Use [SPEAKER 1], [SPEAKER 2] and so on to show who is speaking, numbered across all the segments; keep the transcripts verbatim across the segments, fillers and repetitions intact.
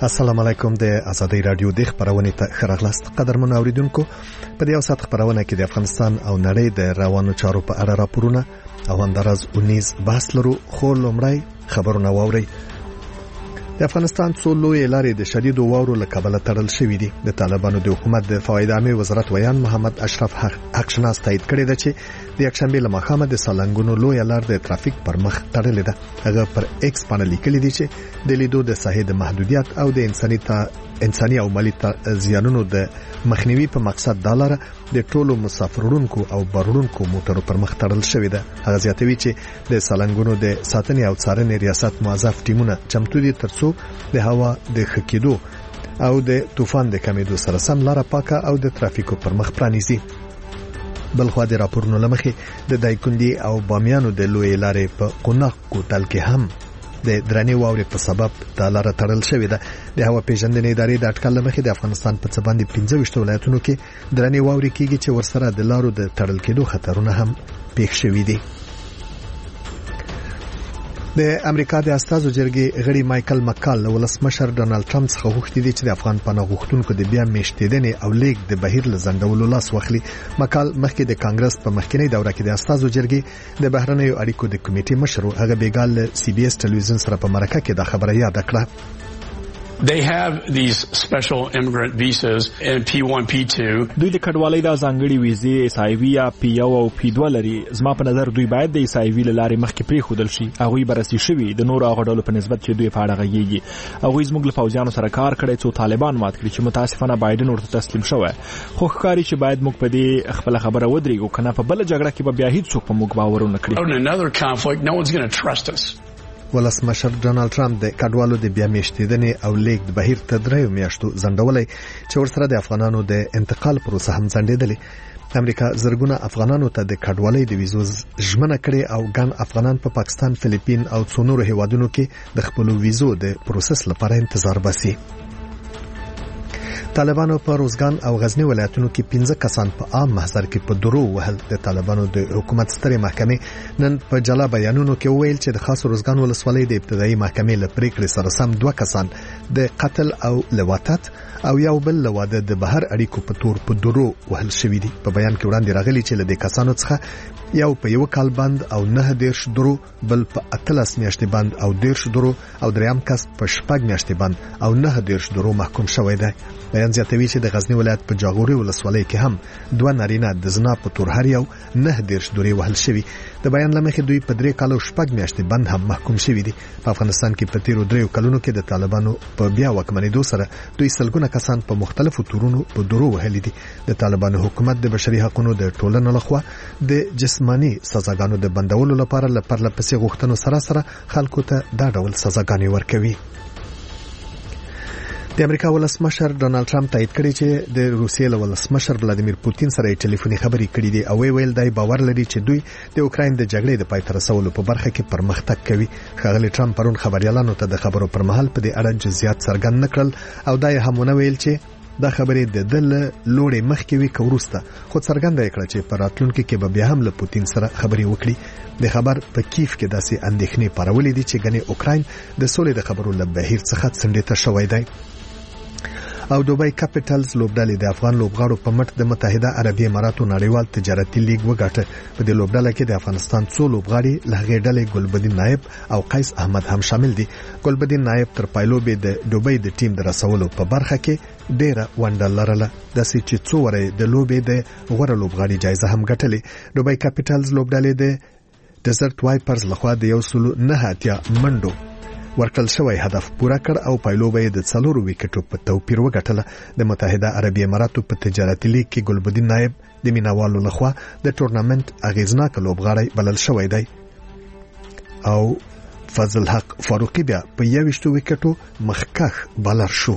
[SPEAKER 1] السلام علیکم. د آزادۍ رادیو د خبرونه ته خراغلاست قدرمن اوریدونکو. په دې اوسات خبرونه کې د افغانستان او نړۍ د روانو چارو په اړه راپورونه او همدارز اونیز بحث لرو. خو لومړی خبرونه واوري. د افغانستان څو لوی لارې د شدید واورو له کبله تړل شوې دي. د طالبانو د حکومت د فواید عامه وزارت ویان محمد اشرف حقشناس تایید کړی دی چې د یکشنبه له مخامه د سالنګونو لوی لار د ترافیک پر مخ تړلې ده. هغه پر ایکس باندې لیکلی دی چې د لیدو د ساحې د محدودیت او د انساني تا انساني او مالی زیانونو د مخنیوي په مقصد د لاره د ټولو مسافرونکو او بارونکو موټرو پر مخ تړل شوې ده. هغه زیاتوي چې د سالنګونو د ساتنې او څارنې ریاست موظف ټیمونه چمتو دي ترڅو د هوا د خکېدو او د طوفان د کمیدو سره سم لاره پاکه او د ترافیکو پر مخ پرانیزي. بلخو د راپورونو لمخې د دایکندي او بامیانو د لوی لارې په قوناق کوټل کې هم د درنې واورې په سبب د لاره تړل شوې ده. د هوا پیژندنې ادارې د اټکل لمخې د افغانستان په څه باندې پنځه ویشت ولایتونو کې درنې واورې کېږي چې ورسره د لارو د تړل کېدو خطرونه هم پیښ شوي دي. د امریکا د استازو جرګې غړي مایکل مکال له ولسمشر ډانلډ ټرمپ څخه غوښتي دي چې د افغان پناه غوښتونکو د بیا میشتېدنې او لیک د بهیر له ځنډولو لاس واخلي. مکال مخکې د کانګرس په مخکنی دوره کې د استازو جرګې د بهرنیو اړیکو د کمیټې مشر هغه بیګال له سی بي اس ټلویزیون سره په مرکه کې د خبره یاد کړه.
[SPEAKER 2] They have these special immigrant visas and P one P two.
[SPEAKER 3] دوی د کډوالۍ د ځانګړي ویزې اسایوي یا پی یو او پی دوه لري. زما په نظر دوی باید د اسایوي لارې مخکې پرې خودل شي. هغه برسي شوی د نور هغه ډول په نسبت چې دوی په اړه غږیږي. هغه زموږ له فوجانو سره کار کړی څو طالبان مات کړي چې متاسفانه بایدن ورته تسلیم شوی. خو ښکاري چې باید موږ په دې خپل خبره ودرېږو کنه په بل جګړه کې به بیا هیڅ څوک په موږ باور نه کړي.
[SPEAKER 2] In another conflict, no one's going to trust us.
[SPEAKER 1] ولسمشر ډانلډ ټرمپ د کډوالو د بیا میشتېدنې او لیک د بهیر ته دریو میاشتو ځنډولې چې ورسره د افغانانو د انتقال پروسه هم ځنډېدلې. امریکا زرګونه افغانانو ته د کډوالۍ د ویزو ژمنه کړې او ګڼ افغانان په پا پاکستان، فلیپین او څو نورو هیوادونو کې د خپل ویزو د پروسس لپاره انتظار باسي. طالبانو په روزګان او غزنی ولایتونو کې پنځه کسان په عام محضر کې په درو وهل. د طالبانو د حکومت سترې محکمې نن په جلا بیانونو کې وویل چې د خاص روزګان ولسوالۍ د ابتدایي محکمې له پریکړې سره سم دوه کسان د قتل او لواطت او یو بل له واده د بهر اړیکو په تور په درو وهل شوی دي. په بیان کې وړاندې راغلي چې له دې کسانو څخه یو په یو کال بند او نه دیرش درو، بل په اتلس میاشتې بند او دیرش درو او دریم کس په شپږ میاشتې بند او نه دیرش درو محکوم شوی دی. بیان زیاتوي چې د غزنی ولایت په جاغوري ولسوالۍ کې هم دوه نارینه د زنا په تور هر یو نه دیرش درې وهل شوی. د بیان لمخې دوی په درې کالو شپږ میاشتې بند هم محکوم شوی دي. په افغانستان کې په تیرو دریو کلونو کې د طالبانو په بیا واکمنېدو سره دوی سلګونه کسان په مختلفو تورونو په درو وهلي دي. د طالبانو حکومت د بشري حقوقو د ټولنې لخوا د جسمانی سزاګانو د بندولو لپاره لپاره پسې غوښتنو سره سره خلکو ته دا ډول سزاګانې ورکوي. د امریکا ولسمشر ډانلډ ټرمپ تایید کړی چې د روسیې له ولسمشر ولادیمیر پوتین سره ټلیفوني خبرې کړې دي او ویل دی باور لري چې دوی د اوکراین د جګړې د پای ته رسولو په برخه کې پرمختګ کوي. ښاغلی ټرمپ پرون خبريالانو ته د خبرو پر مهال په دې اړه جزئیات څرګند نکړل او دا یې هم ویل چې دا خبرې د دل لوړې مخکې وی کوروسته خو څرګنده کړه چې پر راتلونکي کې به بیا هم له پوتین سره خبرې وکړي. د خبر په کیف کې داسې اندېښنې پارولې دي چې ګنې اوکراین د سولې د خبرو له بهیر څخه څنډې شوی دی. او دوبای کاپټلز لوبډلې د افغان لوبغاړو په مټ د متحده عربي اماراتو نړیوال تجارتي لیګ وګاټه. په دې لوبډله کې د افغانستان څو لوبغاړي له هغې ډلې ګلبدین نایب او قیس احمد هم شامل دي. ګلبدین نایب تر پایلوبې د دوبای د ټیم د رسولو په برخه کې ډیره ونډه لرله. داسې چې څو وره د لوبې د غوړه لوبغاړي جایزه هم ګټلې. دوبای کاپټلز لوبډلې د ډیزرټ وایپرز لخوا د یو سلو نه اتیا منډو ورکل شوی هدف پورا کړ او پایلوبه د څلورو وکټو په توپیر وګټله. د متحده عربي اماراتو په تجارتي لیګ کې ګلبدین نایب د مینوالو لخوا د ټورنمنت اغیزناک لوبغاړی بلل شوی دی او فضل حق فاروقی بیا په یوشتو وکټو مخکخ بلر شو.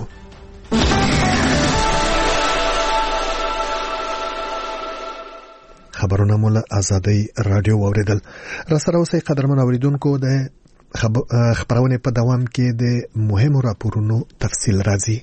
[SPEAKER 1] خبرونه مولا آزادۍ رادیو اوریدل. را سره اوسئ قدرمن اوریدونکو. د خبرونه په دوام کې د مهمو راپورونو تفصیل راځي.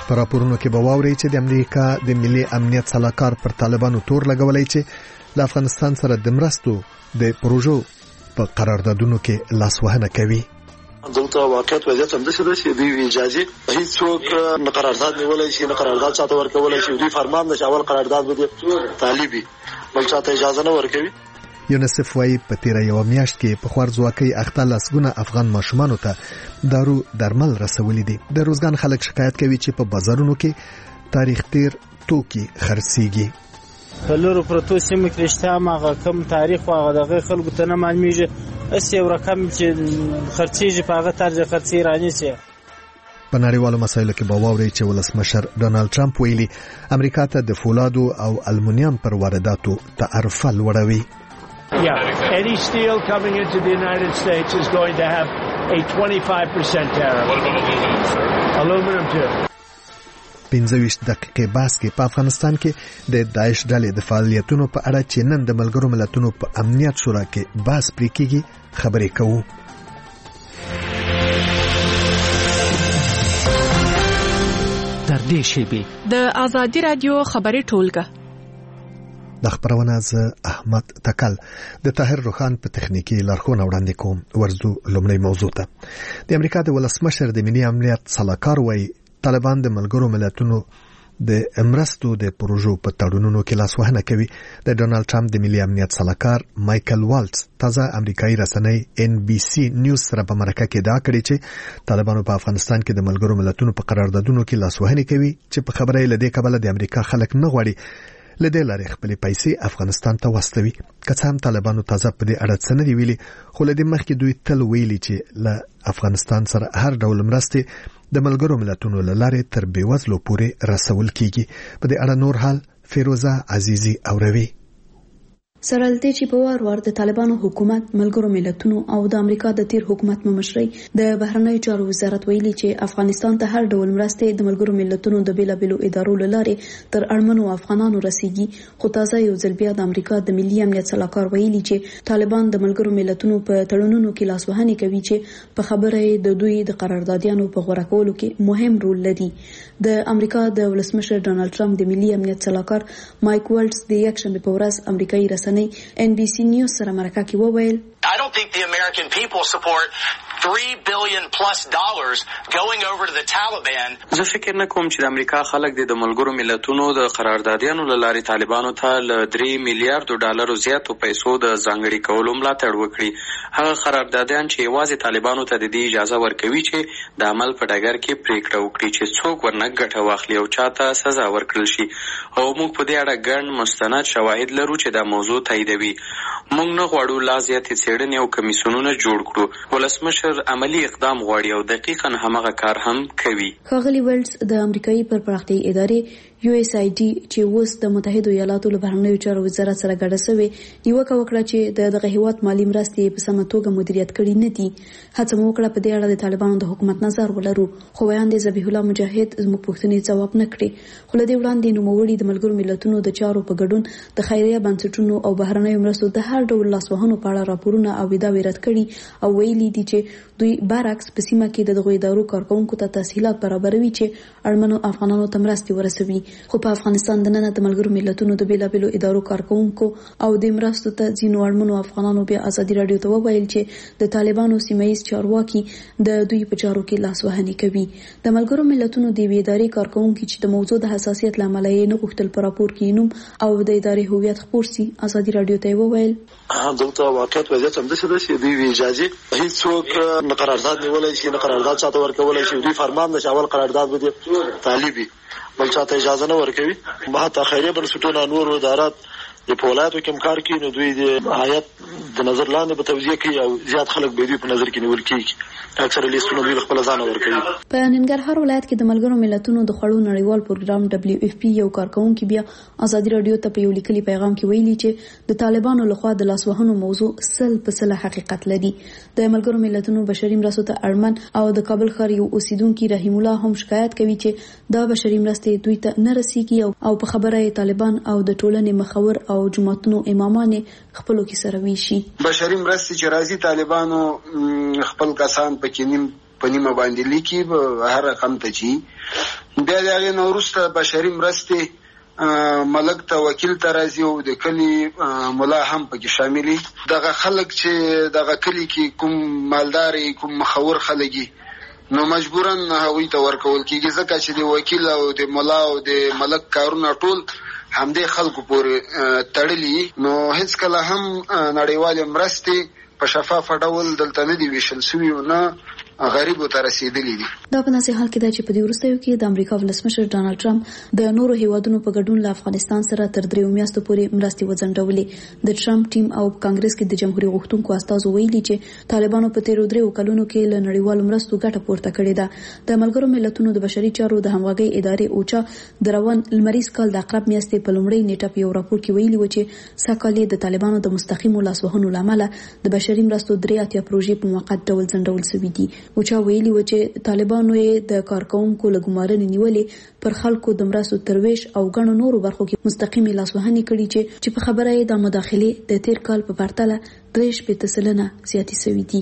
[SPEAKER 1] په راپورونو کې به واوري چې د امریکا د ملي امنیت صلاحکار پر طالبانو تور لګولای چې له افغانستان سره د مرستو د پروژو په قراردادونو کې لاسوهنه کوي.
[SPEAKER 4] دلته واقعیت وضعیت هم داسې ده چې دوی اجازه هیڅوک نه قرارداد نیولای شي، نه قرارداد چاته ورکولای شي. دوی فرمان ده چې اول قرارداد به طالبي بل چاته اجازه نه ورکوي.
[SPEAKER 1] یونیسف وايي په تیر یو میاشت کې په خوارځواکۍ اخته لسګونه افغان ماشومانو ته دارو درمل رسولي دي. د روزګان خلک شکایت کوي چې په بازارونو کې تاریخ تیر توکي خرڅيږي.
[SPEAKER 5] کلورو پروتو سیمه کې رښتا ماغه کم تاریخ واغه دغه خلکو ته نه معلومیږي. اس یو رقم چې خرڅيږي په هغه طرز خرڅي رانی سي.
[SPEAKER 1] په نړیوالو مسایلو کې به واوري چې ولسمشر ډونالد ټرمپ ویلي امریکا ته د فولادو او المونیم پر وارداتو تعرفه لوړوي.
[SPEAKER 6] Yeah, any steel coming into the United States is going to have a twenty-five percent tariff. What about aluminum, sir? Aluminum too.
[SPEAKER 1] پنځه ویشت دقیقې بحث کې په افغانستان کې د داعش ډلې د فعالیتونو په اړه چې نن د ملګرو ملتونو په امنیت شورا کې بحث پرې کیږي خبرې کوو.
[SPEAKER 7] در دې شیبې د آزادي رادیو خبرې ټولګه
[SPEAKER 1] د خبرونه ز احمد تکل د طاهر روخان په تخنیکی لارښوونه وړاندې کوم. ورزو لومړی موضوع ته د امریکا د ولسمشر د ملي امنیت صلاحکار وایي طالبان د ملګرو ملتونو د امرستو د پروژو په تړونونو کې لاسوهنه کوي. د ډونالد ټرمپ د ملي امنیت صلاحکار مایکل والټس تازه امریکایي رسنۍ ان بي سي نیوز سره په مرکه کې دا کړی چې طالبانو په افغانستان کې د ملګرو ملتونو په قراردادونو کې لاسوهنه کوي چې په خبره لدې کبله د امریکا خلک نه غواړي لدې لارې خپلې پیسې افغانستان ته واستوي. که څه هم طالبانو تازه په دې اړه څه نه دی ویلي، خو له دې مخکې دوی تل ویلي چې له افغانستان سره هر ډول مرستې د ملګرو ملتونو له لارې تر بېوزلو پورې رسول کیږي. په دې اړه نور حال فیروزه عزیزی اوروي.
[SPEAKER 8] سرالته چې په وار وار د طالبانو حکومت ملګرو ملتونو او د امریکا د تیر حکومت مشري د بهرنی چارو وزارت ویلي چې افغانستان ته هر ډول مرستې د ملګرو ملتونو د بیلابېلو ادارو لاره تر اړمنو افغانانو رسیږي. خو تازه یو ځل بیا د امریکا د ملي امنیت صلاحکار ویلي چې طالبان د ملګرو ملتونو په تړونونو کې لاسوهنه کوي چې په خبره د دوی د قراردادیانو په غوړه کولو کې مهم رول لري. د امریکا د ولسمشر ډونالد ټرمپ د ملي امنیت صلاحکار مایک والټس د یک شنبه په ورځ امریکایي رسنۍ ان بي سي نیوز سره مرکه کې وویل
[SPEAKER 9] I don't think the American people support three billion plus dollars going over to the Taliban.
[SPEAKER 10] زه فکر نه کوم چې د امریکا خلک د ملګرو ملتونو د قراردادیانو لارې طالبانو ته ل درې میلیارډ ډالرو زیاتو پیسو د ځانګړي کولو ملاتړ وکړي. هغه قراردادیان چې یوازې طالبانو ته د دې اجازه ورکوي چې د عمل په ډګر کې پریکړه وکړي چې څوک ورنه ګټه واخلي او چاته سزا ورکړل شي. او موږ په دې اړه ګڼ مستند شواهد لرو چې دا موضوع تاییدوي. موږ نه غواړو لا زیاتې څېړنې او کمیسیونونه جوړ کړو. ولسمشر عملی اقدام غواړي او دقیقاً همغه کار هم کوي.
[SPEAKER 8] ښاغلي ویلز د امریکایي پرپراختیایي ادارې یو اس آی ډي چې اوس د متحده ایالاتو له بهرنیو چارو وزارت سره ګډه شوې نیوکه وکړه چې د دغه هیواد مالی مرستې په سمه توګه مدیریت کړي نه دي. هڅه مو وکړه په دې اړه د طالبانو د حکومت نظر ولرو، خو ویاندې ذبیح الله مجاهد زموږ پوښتنې ځواب نه کړې. خو له دې وړاندې نوموړي د ملګرو ملتونو د چارو په ګډون د خیریه بنسټونو او بهرنیو مرستو د هر ډول لاسوهنو په اړه راپورونه او ادعاوې رد کړي او ویلي دي چې دوی برعکس په سیمه کې د دغه ادارو کارکونکو ته تسهیلات برابروي چې اړمنو افغانانو ته مرستې ورسوي. خو په افغانستان د نن د ملګرو ملتونو د بیلابېلو ادارو کارکونکو او د مرستو ته ځینو اړمنو افغانانو بیا ازادي رادیو ته وویل چې د طالبانو سیمایي چارواکي د دوی په چارو کې لاسوهنه کوي. د ملګرو ملتونو د ادارې کارکونکو چې د موضوع د حساسیت لامل یې نه غوښتل پر راپور کې نوم او د ادارې هویت خپور سي ازادي رادیو ته وویل
[SPEAKER 4] دلته واقعیت وضعیت هم داسې ده چې دوی اجازه هیڅوک نه قرارداد نیولای شي، نه قرارداد چاته ورکولای شي. دوی فرمان ده چې اول قرارداد به طالبي بل چاته اجازه نه ورکوي. حتی خیریه بنسټونه نور ادارات د پولادو کوم کار کوي نو دوی د هیئت د نظر لاندې به توزیع کوي او زیات خلک به دوی په نظر کې نیول کیږي. اکثر لیستونه دوی خپل ځان ورکوي.
[SPEAKER 8] په ننګرهار ولایت کې د ملګرو ملتونو د خړو نړیوال پروګرام دبليو اف پی یو کارکونکو بیا ازادي رادیو ته په یو لیکلي پیغام کې ویلي چې د طالبانو لخوا د لاسوهنو موضوع سل په سل حقیقت لري. د ملګرو ملتونو بشري مرستو ته اړمن او د کابل ښار یو اوسیدونکو رحیم الله هم شکایت کوي چې دا بشري مرستې دوی ته نه رسیږي او په خبره طالبان او د ټولنې مخور او جماعتونو امامان خپلو کې سره ویشي.
[SPEAKER 11] بشري مرستې چې راځي طالبانو خپل کسان پکې نیم په نیمه باندې لیکي هر رقم ته چی. بیا د هغې نه وروسته بشري مرستې ملک ته وکیل ته راځي او د کلي ملا هم پکې شاملي. دغه خلک چې دغه کلي کې کوم مالداري کوم مخور خلک نو مجبوراً هغوی ته ورکول کېږي ځکه چې د وکیل او د ملا او د ملک کارونه ټول همدې خلکو پورې تړلي. نو هیڅ کله هم نړیوالې مرستې په شفافه ډول دلته نه دي ویشل سوي او نه غریبو ته رسیدلی دي.
[SPEAKER 8] دا په داسې حال کې ده چې په دې وروستیو کې د امریکا ولسمشر ډانلډ ټرمپ د نورو هیوادونو په ګډون له افغانستان سره تر دریو میاشتو پورې مرستې وځنډولې. د ټرمپ ټیم او کانګرس کې د جمهوریت غوښتونکو استازو ویلي چې طالبانو په تیرو دریو کلونو کې له نړیوالو مرستو ګټه پورته کړې ده. د ملګرو ملتونو د بشري چارو د همغږۍ ادارې اوچا د روان لمریز کال د عقرب میاشتې په لومړۍ نیټه په یو راپور کې ویلي و چې سږ کال د طالبانو د مستقیمو لاسوهنو له امله د بشري مرستو درې اتیا پروژې په موقت ډول ځنډول شوي دي. اوچا ویلي و چې طالبانو یې د کارکونکو له ګمارنې نیولې پر خلکو د مرستو ترویش او ګڼو نورو برخو کې مستقیمې لاسوهنې کړي چې چې په خبره یې د مداخلې د تیر کال په پرتله درې شپېته سلنه زیاتې شوي دي.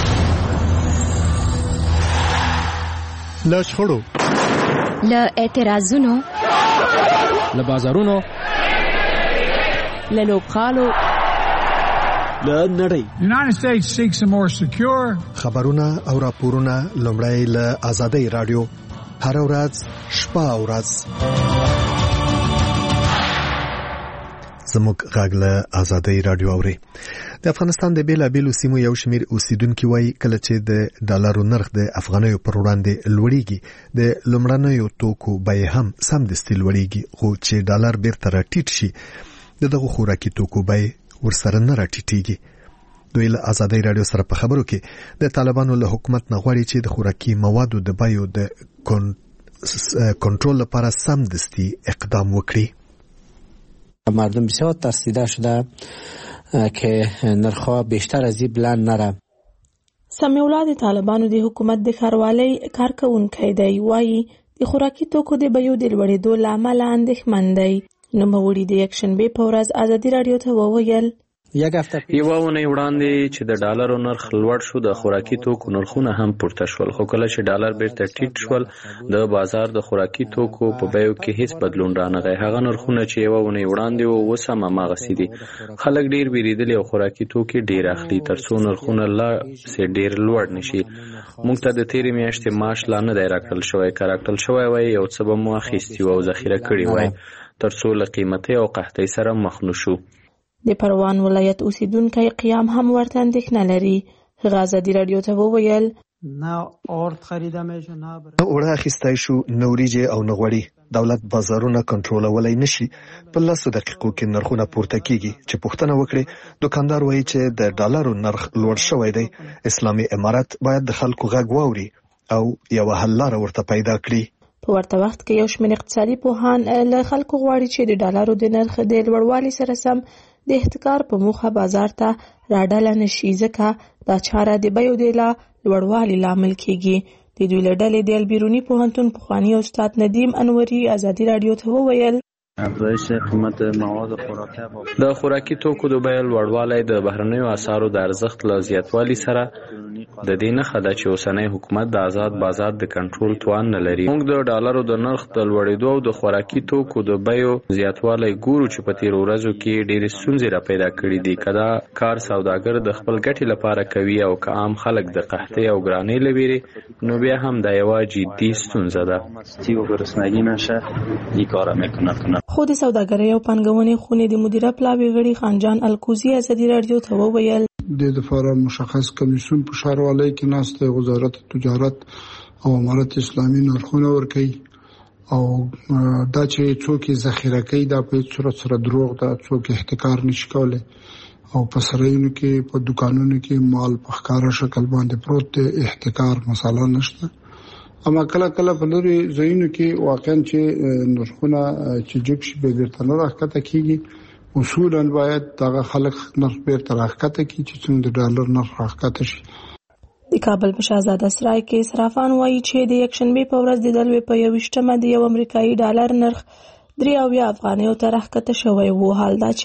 [SPEAKER 1] له شخړو،
[SPEAKER 12] له اعتراضونو،
[SPEAKER 13] له بازارونو،
[SPEAKER 12] له لوبغالو،
[SPEAKER 3] له نړۍ.
[SPEAKER 14] United States seeks a more secure.
[SPEAKER 1] خبرونه او راپورونه لومړی له آزادۍ رادیو هر ورځ شپه او ورځ زموږ غږ له آزادۍ رادیو اوري. د افغانستان د بیلابیلو سیمو یو شمیر اوسیدونکو وایي کله چې د ډالرو نرخ د افغانیو پر وړاندې لوړیږي د لومړنیو توکو بیې هم سمدستي لوړیږي، خو چې ډالر بیرته راټیټ شي د دغه خوراکي توکو بیې ورسره نه راټیټیږي. دوی له آزادۍ رادیو سره په خبرو کې د طالبانو له حکومت نه غواړي چې د خوراکي موادو د بیو د کنترل لپاره سمدستي اقدام وکړي.
[SPEAKER 15] مردم بسیار ترسیده شده که نرخ‌ها بیشتر از این بلند نره.
[SPEAKER 16] سمیع الله د طالبانو د حکومت د ښاروالۍ کارکوونکی دی، وایي د خوراکي توکو د بیو د لوړېدو له امله اندېښمن دی. نوموړي د یکشنبې په ورځ ازادي رادیو ته وویل
[SPEAKER 10] یوه اونۍ وړاندې چې د ډالرو نرخ لوړ شو د خوراکي توکو نرخونه هم پورته شول، خو کله چې ډالر بیرته ټیټ شول د بازار د خوراکي توکو په بیو کې هیڅ بدلون رانغی. هغه نرخونه چې یوه اونۍ وړاندې وو اوس هم هماغسې دي. خلک ډیر بیریدلي او خوراکي توکي ډیر اخلي ترڅو نرخونه لا سې ډیر لوړ نشي. موږ ته د تیرې میاشتې معاش لا نه دی راکړل شوی، که راکړل شوی وای یو څه به مو اخیستي وو او ذخیره کړي وای ترڅو له قیمتۍ او قحطۍ سره مخ نشو.
[SPEAKER 16] د پروان ولایت اوسیدونکی قیام هم ورته اندېښنه لري. هغه ازادي رادیو ته وویل
[SPEAKER 17] نه اورد خریده میشه نه
[SPEAKER 1] اوړه اخیستی شو نه وریجې او نه غوړي. دولت بازارونه کنټرولولی نشي. په لسو دقیقو کې نرخونه پورته کیږي. چې پوښتنه وکړي دکاندار وایي چې د ډالرو نرخ لوړ شوی دی. اسلامي امارت باید د خلکو غږ واوري او یوه حل لاره ورته پیدا کړي.
[SPEAKER 16] په ورته وخت کې یو شمېر اقتصادي پوهان له خلکو غواړي چې د ډالرو د نرخ د لوړوالي سره سم د احتکار په موخه بازار ته راډله نشي، ځکه دا چاره د بیو د لا لوړوالي لامل کیږي. د دوی له ډلې د البیروني پوهنتون پخواني استاد ندیم انوري ازادي رادیو ته وویل
[SPEAKER 10] افزایش قیمت مواد خوراکي د خوراکي توکو د بیو لوړوالی د بهرنیو اسعارو د ارزښت له زیاتوالي سره د دې نښه ده چې اوسنی حکومت د آزاد بازار د کنټرول توان نه لري. موږ د ډالرو د نرخ د لوړېدو او د خوراکي توکو د بیو زیاتوالی ګورو چې په تیرو ورځو کې ډېرې ستونزې را پیدا کړي دي. که دا کار سوداګر د خپل ګټې لپاره کوي او که عام خلک د قحطۍ او ګرانۍ له ویرې، نو بیا هم دا یوه جدي ستونزه ده.
[SPEAKER 16] خو د سوداګرۍ او پانګونې خونې د مدیره پلاوي غړي خانجان الکوزي ازادي رادیو ته وویل
[SPEAKER 18] د لپاره مشخص کمیسیون په ښاروالۍ کې ناسته وزارت تجارت او امارت اسلامي نرخونه ورکوي او دا چې څوک ذخیره کوي دا په صورت سره دروغ ده، څوک احتکار نشي کولی او په سرایونو کې په دکانونو کې مال په ښکاره شکل باندې پروت دی، احتکار مساله نشته. اما کله کله په لوري ځایونو کې واقعا چې نرخونه چې جګ شي به بیرته نه راښکته کیږي، اصولا باید دغه خلک نرخ بیرته راښکته کړي چې څنګه د ډالر نرخ راښکته شي.
[SPEAKER 16] د کابل په شهزاده سرای کې صرافان وایي چې د یکشنبې په ورځ د دلوي په یوویشتمه د یو امریکایي ډالر نرخ درې اویا افغانیو ته راښکته شوی و. حال دا چې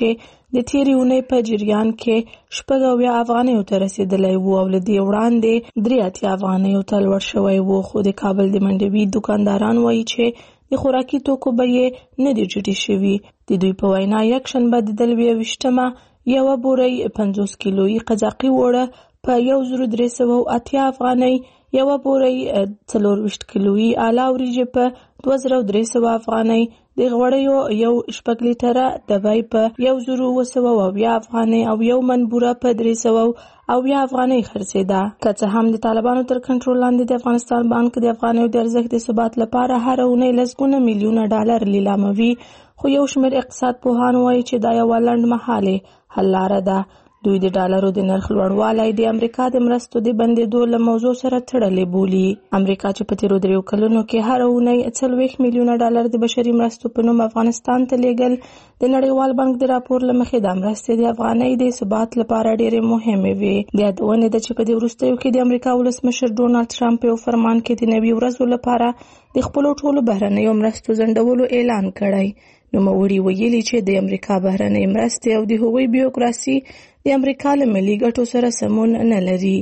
[SPEAKER 16] د تیرې اونۍ په جریان کې شپږ اویا افغانیو ته رسیدلی و او له دې وړاندې درې اتیا افغانیو ته لوړ شوی و. خو د کابل د منډوي دکانداران وایي چې د خوراکي توکو بیې نه دي ټیټې شوي. د دوی په وینا یکشنبه د دلوي ویشتمه یوه بورۍ پنځوس کیلویي قزاقي وړه په یو زرو درې سوه اتیا افغانۍ، یوه بورۍ څلورویشت کیلویي اله وریجې په دوه زره درې سوه افغانۍ، د غوړیو یو شپږ لیټره دبی په یو زرو اوه سوه اویا افغانۍ او یو من بوره په درې سوه اویا افغانۍ خرڅېده. که څه هم د طالبانو تر کنټرول لاندې د افغانستان بانک د افغانیو د ارزښت د ثبات لپاره هره اونۍ لسګونه میلیونه ډالر لیلاموي، خو یو شمېر اقتصاد پوهان وایي چې دا یوه لنډمهالې حل لاره ده. دوی د ډالرو د نرخ لوړوالی د امریکا د مرستو د بندېدو له موضوع سره تړلی بولي. امریکا چې په تیرو دریو کلونو کې هره اونۍ څلوېښت میلیونه ډالر د بشري مرستو په نوم افغانستان ته لیږل، د نړیوال بانک د راپور له مخې دا مرستې د افغانۍ د ثبات لپاره ډېرې مهمې وې. د یادونې ده چې په دې وروستیو کې د امریکا ولسمشر ډونالډ ټرمپ یو فرمان کې د نوي ورځو لپاره د خپلو ټولو بهرنیو مرستو ځنډولو اعلان کړی. نوموړي ویلي چې د امریکا بهرنۍ مرستې او د هغوی بیوکراسي د امریکا له ملي ګټو سره سمون نه لري.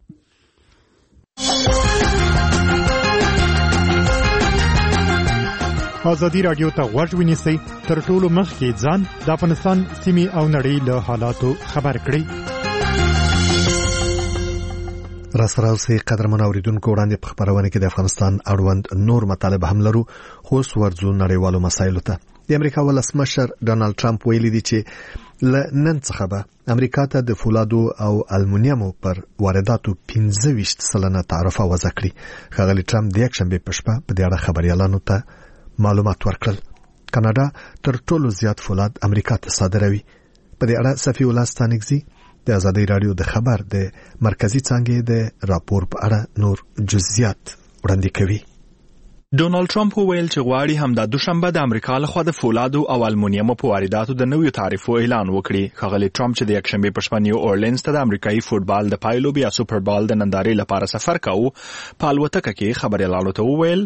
[SPEAKER 12] ازادي راډیو ته غوږ ونیسئ، تر ټولو مخکې ځان د افغانستان سیمې او نړۍ له حالاتو خبر کړئ.
[SPEAKER 1] راسره اوسئ قدرمن اوریدونکو، وړاندې په خبرونه کې د افغانستان اړوند نور مطالب هم لرو، خو اوس ورځو نړیوالو مسایلو ته. د امریکا ولسمشر ډونالډ ټرمپ ویلي دی چې له نن څخه به امریکا ته د فولادو او المونیمو پر وارداتو پنځه ویشت سلنه تعرفه وضع کړي. ښاغلي ټرمپ د یکشنبې په شپه په دې اړه خبریالانو ته معلومات ورکړل. کاناډا تر ټولو زیات فولاد امریکا ته صادروي. په دې اړه صفي الله ستانکزي د ازادي راډیو د خبر د مرکزی څانګې د راپور په اړه نور جزئیات وړاندې کوي.
[SPEAKER 3] ډونالډ ټرمپ وویل چې غواړي همدا دوشنبه د امریکا لخوا د فولادو او المونیمو په وارداتو د نویو تعرفو اعلان وکړي. ښاغلي ټرمپ چې د یکشنبې په شپه نیو اورلینز ته د امریکایي فوټبال د پایلو بیا سوپر بال د نندارې لپاره سفر کاوه، په الوتکه کې خبریالانو ته وویل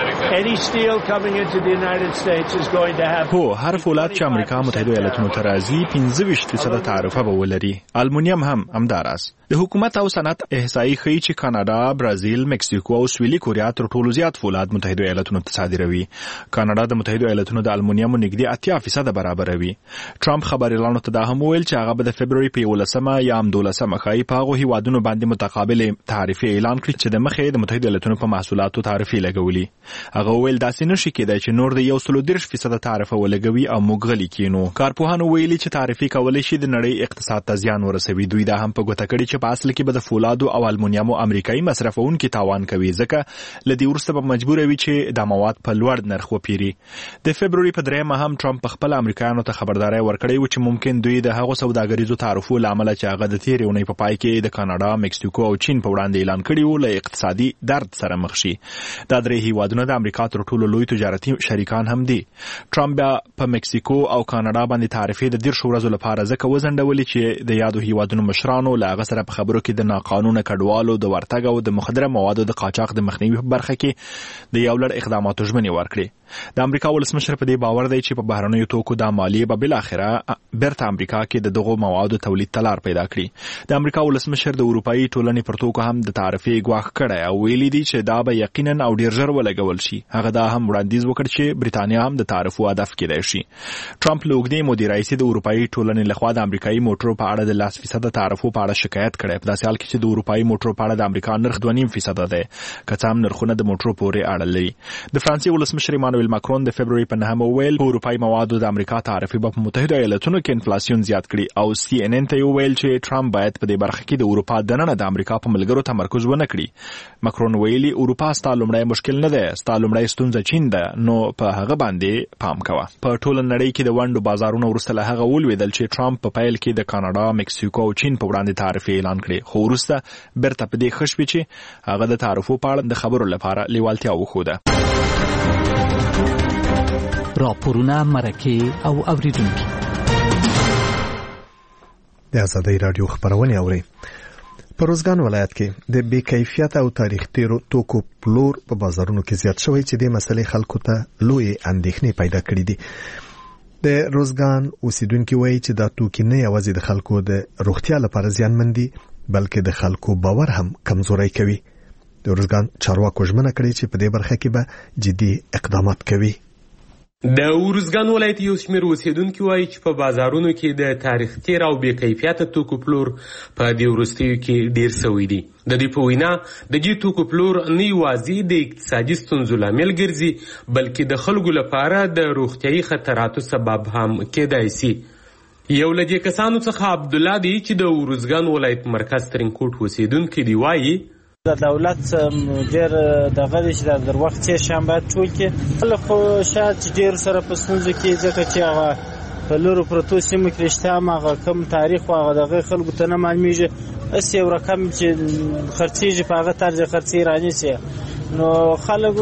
[SPEAKER 3] هو هر فولاد چې امریکا متحده ایالاتونو ته راځي پنځه ویشت فیصده تعرفه به ولري. المونیم هم همداراز. د حکومت او صنعت احصایي ښیي چې کاناډا، برازیل، مکسیکو او سویلي کوریا تر ټولو زیات فولاد متحده ایالاتونو ته صادروي. کاناډا د متحده ایالاتونو د المونیمو نږدې اتیا فیصده برابروي. ټرمپ خبریالانو ته دا هم وویل چې هغه به د فبروري په یولسمه یا هم دولسمه ښایي په هغو هیوادونو باندې متقابل تعرفې اعلان کړي چې د مخې د متحده ایالاتونو په محصولاتو تعرفې لګولي. هغه وویل داسې نشي کېدای چې نور د یو سلو دېرش فیصده تعرفه ولګوي او موږ غلي کینو. کارپوهانو ویلي چې تعرفې کولی شي د نړۍ اقتصاد ته زیان ورسوي. دوی دا هم په ګوته کړي چې په اصل کې به د فولادو او المونیمو امریکایي مصرفونکي تاوان کوي، ځکه له دې وروسته به مجبور وي چې دا مواد په لوړ نرخ وپیري. د فبروري په دریمه هم ټرمپ په خپل امریکایانو ته خبرداري ورکړې و چې ممکن دوی د هغو سوداګریزو تعرفو لامل چې هغه د تیرې اونۍ په پای کې د کاناډا، مکسیکو او چین په وړاندې اعلان کړی و له اقتصادي درد سره مخ شي. دا درې هیوادونه د امریکا تر ټولو لوی تجارتي شریکان هم دي. ټرمپ بیا په مکسیکو او کاناډا باندې تعرفې د دېرشو ورځو لپاره ځکه وځنډولې چې د یادو هیوادونو مشرانو له هغه سره په خبرو کې د ناقانونه کډوالو د ورتګ او د مخدره موادو د قاچاق د مخنیوي په برخه کې د یو لړ اقداماتو ژمنې ورکړي. د امریکا ولسمشر په دې باور دی چې په بهرنیو توکو د مالیې به بالاخره بیرته امریکا کې د دغو موادو تولید ته لار پیدا کړي. د امریکا ولسمشر د اروپایي ټولنې پر توکو هم د تعرفې ګواښ کړی او ویلي دی چې دا به یقینا او ډیر ژر ولګول شي. هغه دا هم وړاندیز وکړ چې برېټانیا هم د تعرفو هدف کېدای شي. ټرمپ له اوږدې مودې راهیسې د اروپایي ټولنې لخوا د امریکایي موټرو په اړه د لس فیصده تعرفو په اړه شکایت کړی، په داسې حال کې چې د اروپایي موټرو په اړه د امریکا نرخ دوه نیم فیصده دی، که څه هم نرخونه د موټرو پورې اړه لري. د فرانسې ولسمشر ایمانوئل ماکرون د فبروري په نهمه وویل په اروپایي موادو د امریکا تعرفې به په متحده ایالتونو کې انفلاسیون زیات کړي او سی ان ان ته وویل چې ټرمپ باید په دې برخه کې د اروپا دننه د امریکا په ملګرو تمرکز ونه کړي. ماکرون ویلي اروپا ستا لومړی مشکل نه دی، ستا لومړی ستونزه چین ده، نو په هغه باندې پام کوه. په ټوله نړۍ کې د ونډو بازارونو وروسته له هغه ولوېدل چې ټرمپ په پیل کې د کاناډا، مکسیکو او چین په وړاندې تعرفې اعلان کړي، خو وروسته بیرته په دې ښه شوي چې هغه د تعرفو په اړه د خبرو لپاره لیوالتیا وښوده.
[SPEAKER 19] راپورونه، مرکې او اوریدونکي
[SPEAKER 1] د ازادي راډیو خبرونه اوري. په روزګان ولایت کې د بې کیفیت او تاریخ تیرو توکو پلور په بازارونو کې زیات شوی چې د مسلې خلکو ته لوی اندېښنې پیدا کړې دي. د روزګان اوسیدونکو وایي چې دا توکي نه یوازې د خلکو د روغتیا لپاره زیانمن دي بلکې د خلکو باور هم کمزوري کوي. د روزګان چارواکو ژمنه کړې چې په دې برخه کې به جدي اقدامات کوي.
[SPEAKER 20] د ورزګان ولایت یو شمېر اوسیدونکي وایي چې په بازارونو کې د تاریخ تیر او بې کیفیته توکو پلور په دې وروستیو کې ډیر سوی دی. د دې په وینا د دې توکو پلور نه یوازې د اقتصادي ستونزو لامل ګرځي بلکې د خلکو لپاره د روغتیايي خطراتو سبب هم کېدای شي. یو له دې کسانو څخه عبدالله دی چې د ورزګان ولایت مرکز ترینکوټ اوسیدونکی دی. وایي
[SPEAKER 5] د دولت ډېر دغه دی چې در وخت یې شیان باید ټول کړي. خلک خو شاید چې ډېرو سره په ستونزو کې ځکه چې هغه په لرو پرتو سیمو کې رښتیا هم هغه کوم تاریخ و هغه د هغې خلکو ته نه معلومېږي. هسې یو رقم چې خرڅېږي په هغه طرز یې خرڅې رانیسي نو خلک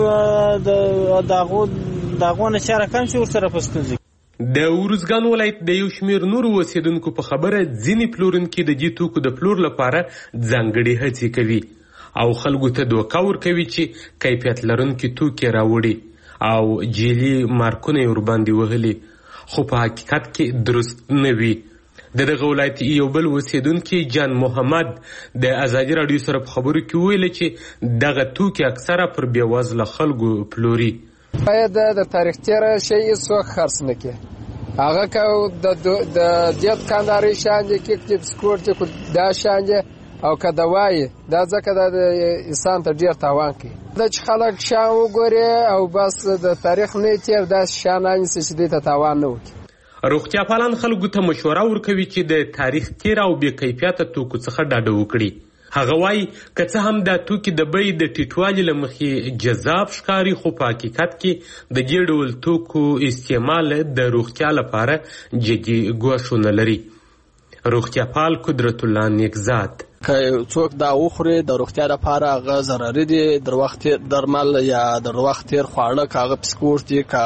[SPEAKER 5] د هغو نه چا رقم چې ورسره په ستونزو.
[SPEAKER 20] د ورزګان ولایت د یو شمېر نورو اوسیدونکو په خبره ځینې پلورونکي د دې توکو د پلور لپاره ځانګړې هڅې کوي او خلکو ته دوکه ورکوي چې کیفیت لرونکي توکي راوړي او جعلي مارکونه یې ورباندې وهلي خو په حقیقت کې درست نه وي. د دغه ولایت یو بل اوسیدونکي جان محمد د ازادي راډیو سره په خبرو کې ویل چې دغه توکي اکثره پر بېوزله خلکو پلوري.
[SPEAKER 21] باید د تاریخ تیر شی هیڅوک خرڅ نه کړي. هغه که د دې دکانداري شان دي کې بسکوټ دي دا شان دي او که دوای دا ځکه د انسان ته ډیر تاوان کوي. دا چې خلک شان وګوري او بس د تاریخ نه تیر دا شان انسي چې دې ته تاوان نه وکړي.
[SPEAKER 20] روغتیا پالان خلکو ته مشوره ورکوي چې د تاریخ تیر او بې کیفیته توکو څخه ډاډه وکړي. هغه وایي که څه هم دا توکي د بیې د ټیټوالي له مخې جذاب ښکاري خو په حقیقت کې د دې ډول توکو استعمال د روغتیا لپاره جدي ګواښونه لري. روغتیا پال قدرت الله نیکزاد
[SPEAKER 22] که څوک دا وخوري د روغتیا لپاره هغه ضرري دي. در وخت درمل یا در وخت تیر خواړه که هغه بسکوټ دي که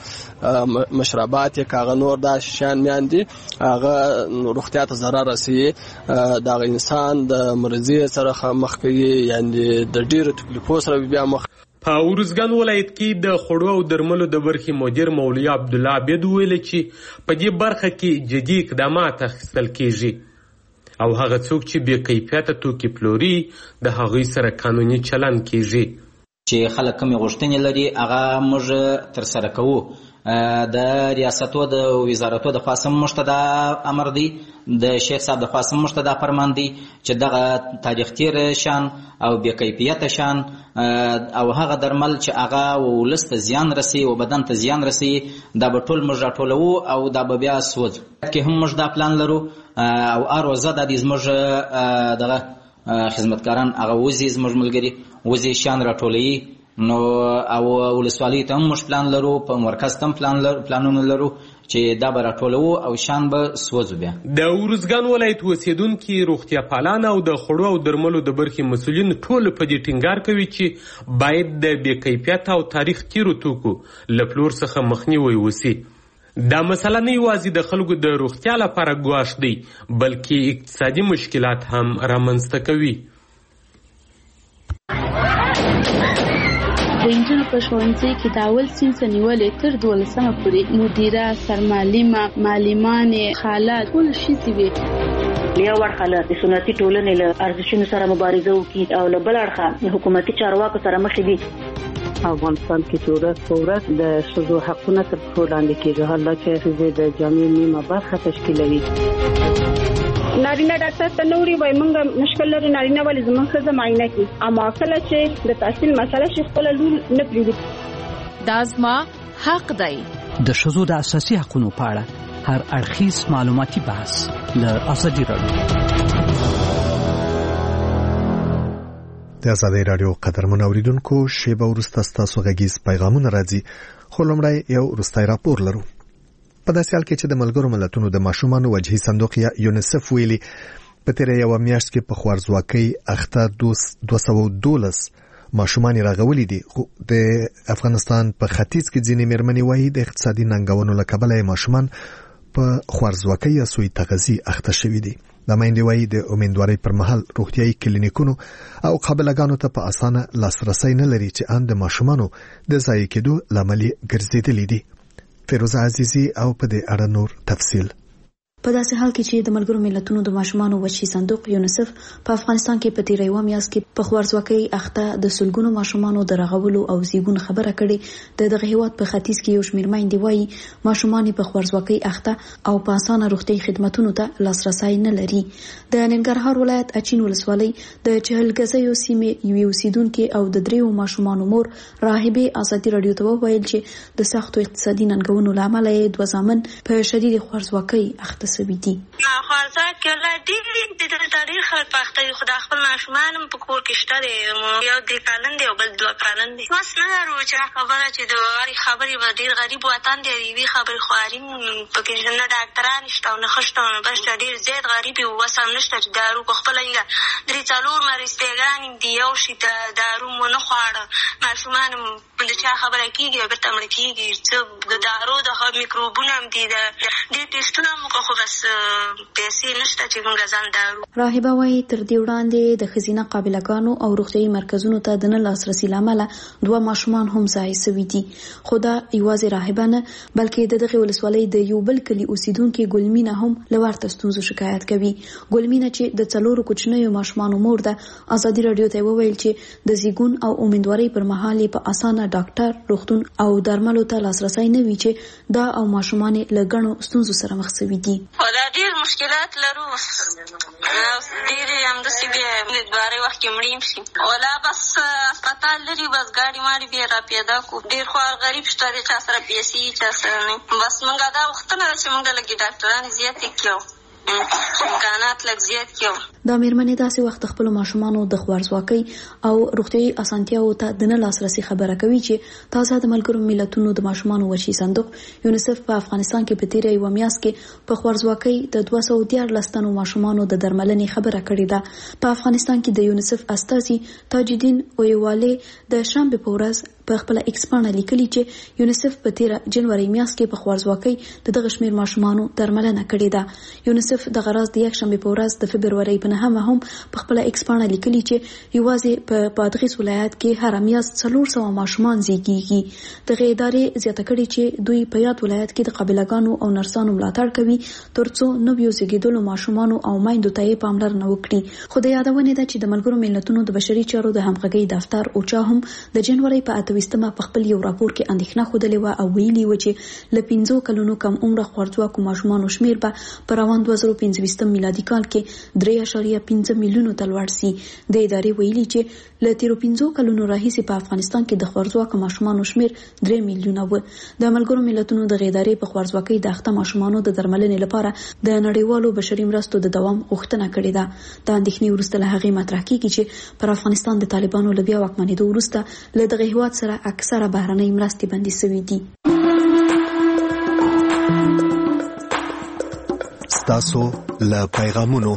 [SPEAKER 22] هغه مشروبات دي که هغه نور دا شیان میان دي هغه روغتیا ته ضرر رسوي. دغه انسان د مرضي سره مخ کوي یعنې د ډېرو تکلیفو سره بیا مخ.
[SPEAKER 20] په ورزګان ولایت کې د خوړو او درملو د برخې مدیر مولوي عبدالله عبید ویل چې په دې برخه کې جدي اقدامات اخیستل کیږي او هغه څوک چې بې کیفیته توکي پلوري د هغوی سره قانوني چلند کیږي.
[SPEAKER 23] چې خلک کومې غوښتنې لري هغه موږ ترسره کوو. د ریاستو د وزارتو د خوا څخه موږ ته دا امر دی د شیخ صاحب د خوا څخه موږ ته دا فرمان دی چې دغه تاریخ تیر شان او بې کیفیته شان او هغه درمل چې هغه ولس ته زیان رسوي او بدن ته زیان رسوي دا به ټول موږ راټولوو او دا به بیا سوځو. کې هم موږ دا پلان لرو او هر روزه دا د زموږ دغه خدمتګاران هغه وځي زموږ ملګري وځي شیان راټولوي نو او ولسوالۍ ته هم موږ پلان لرو په مرکز ته هم پلان لرو پلانونه لرو چې دا به راټولوو او شیان به سوځو. بیا
[SPEAKER 20] د ورزګان ولایت اوسیدونکي روغتیا پالان او د خوړو او درملو د برخې مسؤلین ټول په دې ټینګار کوي چې باید د بې کیفیته او تاریخ تیرو توکو له پلور څخه مخنیوی وسي. دا مسله نه یوازې د خلکو د روغتیا لپاره ګواښ دی بلکې اقتصادي مشکلات هم رامنځته کوي.
[SPEAKER 24] د انجنونو په ښوونځي کې د اول صنف نیولې تر دولسمه پورې مدیره سرمعلمه معلمانې خاله ټول ښځې وې.
[SPEAKER 25] یو اړخه له سنتي ټولنې له ارزښتونو سره مبارزه وکړي او له بل اړخه حکومتي چارواکو سره مخ دي.
[SPEAKER 26] افغانستان کې چې ورځ په ورځ د ښځو حقونه تر پښو لاندې کېږي. حالا چې ښځې د جامعې نیمه برخه تشکیلوي.
[SPEAKER 27] نارینه ډاکټر ته نه وړي وایي موږ مشکل لرو نارینه ولې زموږ ښځه معاینه کړي اما کله چې د تحصیل مسله شي خپله لور نه پرېږدي.
[SPEAKER 7] دا زما حق دی.
[SPEAKER 19] د ښځو د اساسي حقونو په اړه هر اړخیز معلوماتي بحث له ازادي راډیو.
[SPEAKER 1] د ازادي راډیو قدرمن اوریدونکو شیبه وروسته ستاسو غږیز پیغامونه راځي خو لومړی یو وروستی راپور لرو. په داسې حال کې چې د ملګرو ملتونو د ماشومانو وجهي صندوق یا یونیسف ویلي په تیره یوه میاشت کې په خوارځواکۍ اخته دوه سوه او دولس ماشومان راغولي دي. خو د افغانستان په ختیځ کې ځینې مېرمنې وایي د اقتصادي ننګونو له کبله ماشومان په خوارځواکۍ یا سوء تغذیې اخته شوي دي. د میندې وایي د امیندوارۍ پر مهال روغتیايي کلینیکونو او قابلګانو ته په اسانه لاسرسی نه لري چې ان د ماشومانو د ضایع کېدو لامل ګرځېدلي دي. فیروزه عزیزی او په دې اړه نور تفصیل.
[SPEAKER 2] په داسې حال کې چې د ملګرو ملتونو د ماشومانو وچی صندوق یونیسف په افغانستان کې په تیر یو میاشت کې په خوارځواکۍ اخته د سلګونو ماشومانو د رغولو او زیږون خبره کړې د دغه هیواد په ختیځ کې یو شمېر میندې وایي ماشومان په خوارځواکۍ اخته او په اسانه روغتي خدماتونو ته لاسرسي نه لري. د ننګرهار ولایت اچین ولسوالۍ د چهلګزیو سیمې یو اوسیدونکو او د دریو ماشومانو مور راهبه ازادي رادیو ته وویل چې د سختو اقتصادي ننګونو لامل یې دوه زامن په شدید خوارځواکۍ اخته سوي دي.
[SPEAKER 4] خوارځواکي ولایت ډېر د ډېر خلک په اخته دي، خو د خپل ماشومان هم په کور کې شته دی، یو درې کلن دی او بل دوه کلن دی. وس نه لرو چې دا خبره چې د هرې خبرې به ډېر غریب وطن دی، یوې خبرې خواري پکې نه ډاکټران شته او نه ښه شته او نه بل شته، ډېر زیات غریب یو، وس هم نشته چې دارو په خپله درې څلور مرستېګانې دي، یو شي ته دارو مو نه خواړه، ماشومان هم د چا خبره کېږي او بېرته مړه کېږي، څه د دارو د میکروبونه هم دي، ډېر ټېسټونه هم وکړو خو بس پیسې نشته چې موږ ځان دارو.
[SPEAKER 2] راهبه وایي تر دې وړاندې د ښځینه قابلهګانو او روغتیايي مرکزونو ته د نه لاسرسي له امله دوه ماشومان هم ضایع سوي دي. خو دا یوازې راهبه نه بلکې د دغې ولسوالۍ د یو بل کلي اوسیدونکي ګلمینه هم له ورته ستونزو شکایت کوي. ګلمینه چې د څلورو کوچنیو ماشومانو مور ده ازادي راډیو ته وویل چې د زیږون او امیندوارۍ پر مهال یې په اسانه ډاکټر، روغتون او درملو ته لاسرسی نه وي چې دا او ماشومان له ګڼو ستونزو سره مخ سوي دي.
[SPEAKER 4] دا ډېر مشکلات لرو، ډېرې همداسې بیا امیندوارۍ وخت کې مړیم شي، ولا بس اسپتال لري، بس ګاډي ماډي بیا را پیدا کړو. ډېر خوار غریب شته دی، چا سره پیسې چا سره نه، بس موږ دا غوښتنه ده چې موږ لږې ډاکټران زیاتې کړو، امکانات لږ زیات کړو.
[SPEAKER 2] دا مېرمنې داسې وخت خپلو ماشومانو د خوارځواکۍ او روغتیايي اسانتیاوو ته د نه لاسرسي خبره کوي چې تازه د ملګرو ملتونو د ماشومانو وچی صندوق یونیسف په افغانستان کې په تیره یوه میاشت کې په خوارځواکۍ د دوه سوه دیارلس تنو ماشومانو د درملنې خبره کړې ده. په افغانستان کې د یونیسف استازي تاجدین اویواله د شنبې په ورځ په خپل ایکس پاڼه لیکلي چې یونیسف په تیره جنوري میاشت کې په خوارځواکۍ د دغه شمېر ماشومانو درملنه کړې ده. یونیسف د غراز د یک شنبې په ورځ د فبرورۍ په نهمه هم په خپل ایکس پاڼه لیکلي چې یوازې په بادغیس ولایت کې هر میاشت څلور سوه ماشومان زیږیږي. دغه ادارې زیاته کړې چې دوی په یاد ولایت کې د قابلهګانو او نرسانو ملاتړ کوي ترڅو نویو زیږیدلو ماشومانو او میندو ته یې پاملرنه وکړي. خو د یادونې ده چې د ملګرو ملتونو د بشري چارو د همغږۍ دفتر اوچا هم د جنوري په اتویستمه په خپل یو راپور کې اندېښنه ښودلې وه او ویلي و چې له پنځو کلونو کم عمره خوارځواکو ماشومانو شمېر به په روان دوه زره پنځه ویشتم میلادي کال کې درې اعشاریه پنځه میلیونو ته لوړ سي. د ادارې ویلي چې له تیرو پنځو کلونو راهیسې په افغانستان کې د خوارځواکو ماشومانو شمېر درې میلیونه و. د ملګرو ملتونو د ادارې په خوارځواکۍ د اخته ماشومانو د درملنې لپاره د نړیوالو بشري مرستو د دوام غوښتنه کړې ده. د اندېښنې وروسته له هغې مطرح کیږي چې پر افغانستان د طالبانو له بیا واکمنېدو وروسته له دغه هیواد سره اکثره بهرنۍ مرستې بندي شوي دي.
[SPEAKER 1] ستاسو له پیغامونو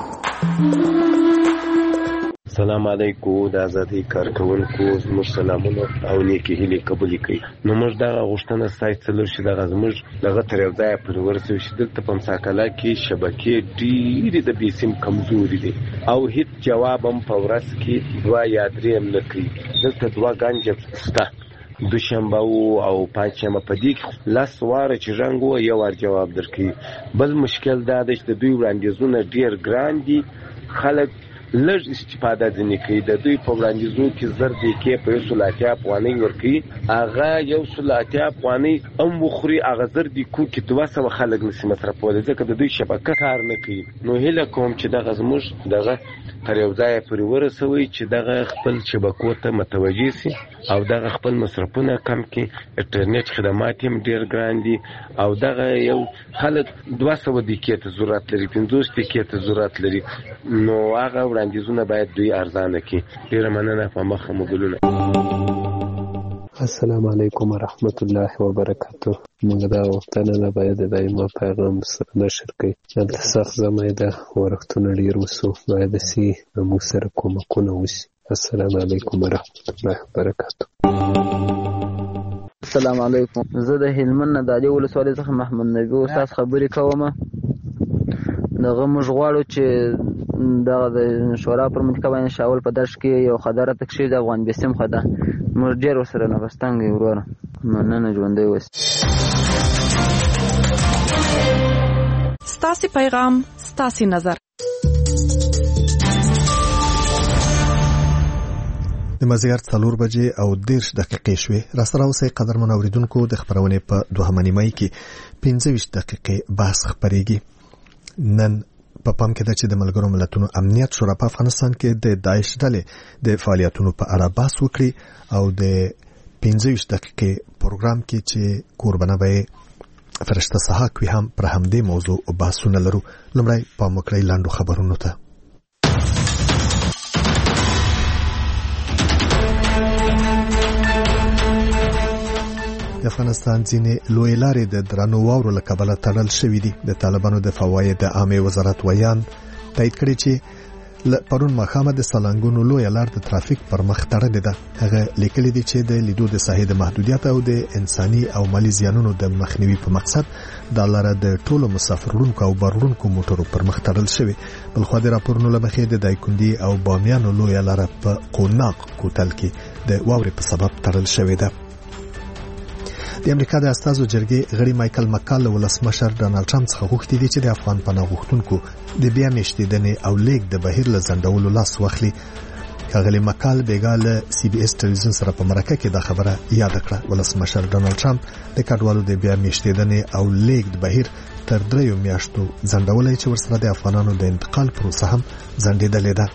[SPEAKER 6] سلام علیکم د ازادي کارکونکو زموږ سلامونه او نیکی هیلې قبول کړئ. نو موږ دغه غوښتنه ستاسو څلور شي دغه زموږ دغه تر یو ځایه پورې ورسوي چې دلته په مساکله کې شبکې ډېرې د بیسیم کمزوري دي او هیڅ جواب هم په ورځ کې دوه یا درې هم نه کوي. دلته دوه ګنجه شته، دوشنبه او پنجشنبه په دې کې لس واره چې رنګ و یو وار جواب درکوي. بل مشکل دا دی چې د دوی وړاندیزونه ډېر ګران دي، خلک لږ استفاده ځینې کوي. د دوی په وړاندیزونو کې زر دقیقې په یو سل اتیا افغانۍ ورکوي، هغه یو سل اتیا افغانۍ هم وخوري، هغه زر دقیقو کې دوه سوه خلک نشي مصرفولی ځکه د دوی شبکه کار نه کوي. نو هیله کوم چې دغه زموږ دغه تر یو ځایه پورې ورسوي چې دغه خپل شبکو ته متوجه سي او دغه خپل مصرفونه کم کړي. انټرنیټ خدمات هم ډېر ګران دي او دغه یو خلک دوه سوه دقیقې ته ضرورت لري، پنځوس دقیقې ته ضرورت لري. نو هغه وړاندیزونه باید دوی ارزانه کړي. ډېره مننه. په مخه مو ګلونه.
[SPEAKER 8] السلام علیکم ورحمت الله وبرکاته. موږ دا غوښتنه نه باید د دایمه پیغام سره نشر کړي. دلته سخت زمای ده، ورښتونه ډېر وسو، باید داسې موږ سره کومکونه وشي. السلام علیکم ورحمت الله وبرکاته.
[SPEAKER 9] السلام علیکم. زه د هلمند نه د علي ولسوالۍ څخه محمد نبي استاد خبرې کوم. دغه موږ غواړو چې دغه د شورا پر منتخب باندې شاول په درش کې یو خبره تکشیر د افغان بیسیم خدا موږ ډېر ورسره نفستانګ وروره مننه ژوندی وست.
[SPEAKER 7] ستاسو پیغام ستاسو نظر.
[SPEAKER 1] د مازیګر څلور بجې او دېرش دقیقې شوې. راسره اوسئ قدرمن اوریدونکو، د خبرونې په دوهمه نیمایي کې پنځه ویشت دقیقې بحث خپرېږي. نن په پام کې ده چې د ملګرو ملتونو امنیت شورا په افغانستان کې د داعش ډلې د فعالیتونو په اړه بحث وکړي او د پنځه ویشت دقیقې پروګرام کې چې کوربنه به فرشته سحاق وي هم پر همدې موضوع بحثونه لرو. لومړی پام وکړئ لاندو خبرونو ته. د افغانستان ځینې لوی لارې د درنو واورو له کبله تړل شوې دي. د طالبانو د فواید عامه وزارت ویان تایید کړی چې پرون ماښامه د سالنګونو لوی لار د ترافیک پر مخ تړلې ده. هغه لیکلي دي چې د لیدو د ساحې د محدودیت او د انساني او مالی زیانونو د مخنیوي په مقصد دا لار د ټولو مسافرونکو او بارونکو موټرو پر مخ تړل شوې. بلخو د راپورونو له مخې د دایکندي او بامیانو لوی لار په قوناق کوتل کې د واورې په سبب تړل شوې ده. د امریکا د استازو جرګې غړي مایکل مکال له ولسمشر ډانلډ ټرمپ څخه غوښتي دي چې د افغان پناه غوښتونکو د بیا میشتېدنې او لیک د بهیر له ځنډولو لاس واخلي. ښاغلي مکال بیګا له سی بي اس ټلویزیون سره په مرکه کې دا خبره یاد کړه. ولسمشر ډانلډ ټرمپ د کډوالو د بیا میشتېدنې او لیک د بهیر تر دریو میاشتو ځنډولای چې ورسره د افغانانو د انتقال پروسه هم ځنډېدلې ده.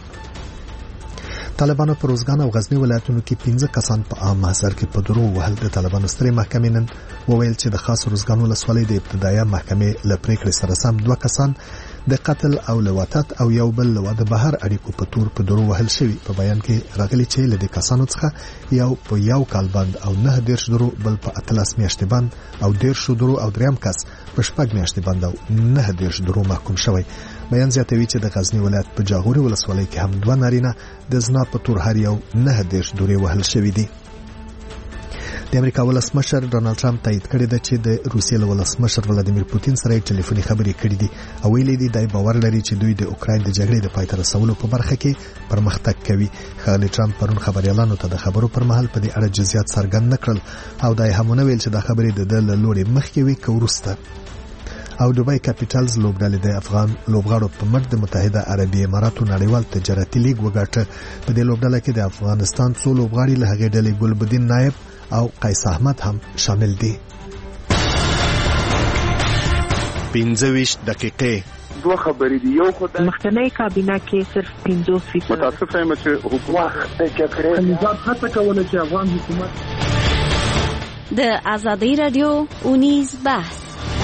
[SPEAKER 1] طالبانو په روزګان او غزنی ولایتونو کې پنځه کسان په عام محضر کې په درو وهل. د طالبانو سترې محکمې نن وویل چې د خاص روزګان ولسوالۍ د ابتدایي محکمې له پریکړې سره سم دوه کسان د قتل او لواطت او یو بل له واده بهر اړیکو په تور په درو وهل شوي. په بیان کې راغلي چې له دې کسانو څخه یو په یو کال بند او نه دیرش درو، بل په اتلس میاشتې بند او دیرش درو او دریم کس په شپږ میاشتې بند او نه دیرش درو محکوم شوی. بیان زیاتوي چې د غزنی ولایت په جاغوري ولسوالۍ کې هم دوه نارینه د زنا په تور هر یو نه دیرش درې وهل شوي دي. د امریکا ولسمشر ډانلډ ټرمپ تایید کړی دی چې د روسیې له ولسمشر ولادیمیر پوتین سره ټلیفوني خبرې کړې دي او ویلي دي دای باور لري چې دوی د اوکراین د جګړې د پای ته رسولو په برخه کې پرمختګ کوي. ښاغلي ټرمپ پرون خبريالانو ته د خبرو پر مهال په دې اړه جزئیات څرګند نه کړل او دای هم نه ویل چې دا خبرې د دل لوري مخکې وي که وروسته. او دوبای کاپیټالز لوبډلې د افغان لوبغاړو په مټ د متحده عربي اماراتو نړیوال تجارتي لیګ وګاټه. په دې لوبډله کې د افغانستان څو لوبغاړي له هغې ډلې ګلبدین نایب او قیس احمد هم شامل دي. پنځه ویشت دقیقې
[SPEAKER 10] دوه خبرې دي. یو خدای
[SPEAKER 11] مخکنی کابینه کې صرف پنځوس فیصد
[SPEAKER 10] متاسف یم چې حکومت د جګړې نظام هڅه کوله چې افغان حکومت
[SPEAKER 13] د ازادي رادیو اونیز بحث.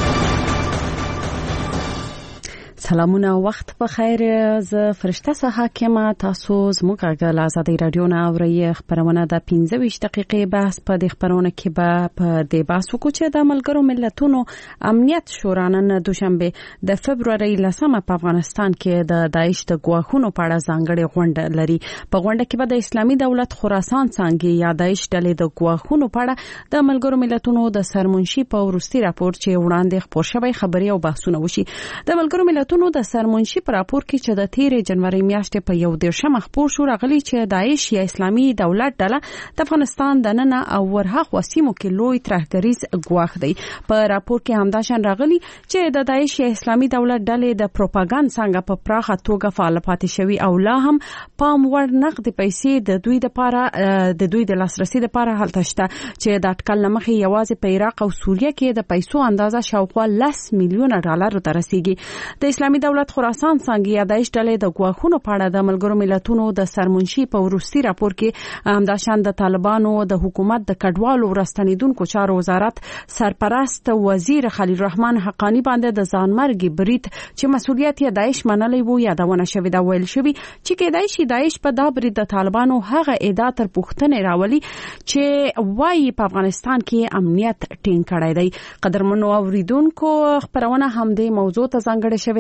[SPEAKER 14] سلامونه، وخت په خیر. ز فرشته سحاق ما تاسو زموږ غږ ازادي رادیو نه اوري. خبرونه د پنځه ویشت دقیقې بحث په دې خبرونه کې به په دې بحث وکړو چې د ملګرو ملتونو امنیت شورا نن دوشنبه د فبرवरी لسمه په افغانستان کې د داعش د ګواښونو په اړه ځانګړې غونډه لري. په غونډه کې به د اسلامي دولت خراسان څنګه یا داعش ډلې د ګواښونو په اړه د ملګرو ملتونو د سرمنشي په ورستي راپور چې وړاندې خبر شوی خبري او بحثونه وشي. د ملګرو ملتونو د سرمنشي پر راپور کې چې د تیرې جنوري میاشتې په یو دیرشم خبر شو راغلی چې داعش یا اسلامي دولت ډله د افغانستان د نن او ورهاخوا سیمو کې لوی ترهګریز ګواښ دی. په راپور کې همدا شان راغلی چې د داعش یا اسلامي دولت ډلې د پروپاګاندا څنګه په پراخه توګه فعال پاتې شوی او لا هم پام وړ نقد پیسې د دوی لپاره د دوی د لاسرسي لپاره هلته شته چې د اټکل لمخې یوازې په عراق او سوریه کې د پیسو اندازه شاوخوا لس میلیون ډالر ته رسیدي. د اسلامي دولت خراسان څنګه یا داعش ډلې د ګواښونو په اړه د ملګرو ملتونو د سرمنشي په ورستي راپور کې همدا شان د طالبانو د حکومت د کډوالو ورستنیدونکو چارو وزارت سرپرست وزیر خلیل الرحمن حقانی باندې د ځانمرګي برید چې مسؤلیت یې داعش منلې وو یادونه شوې دا ویل شوی چې کېدای شي داعش په دا برید د طالبانو هغه ادعا تر پوښتنې راولي چې وايي په افغانستان کې امنیت ټینګ کړی دی. قدرمنو اوریدونکو خبرونه هم د موضوع ته ځانګړې شوې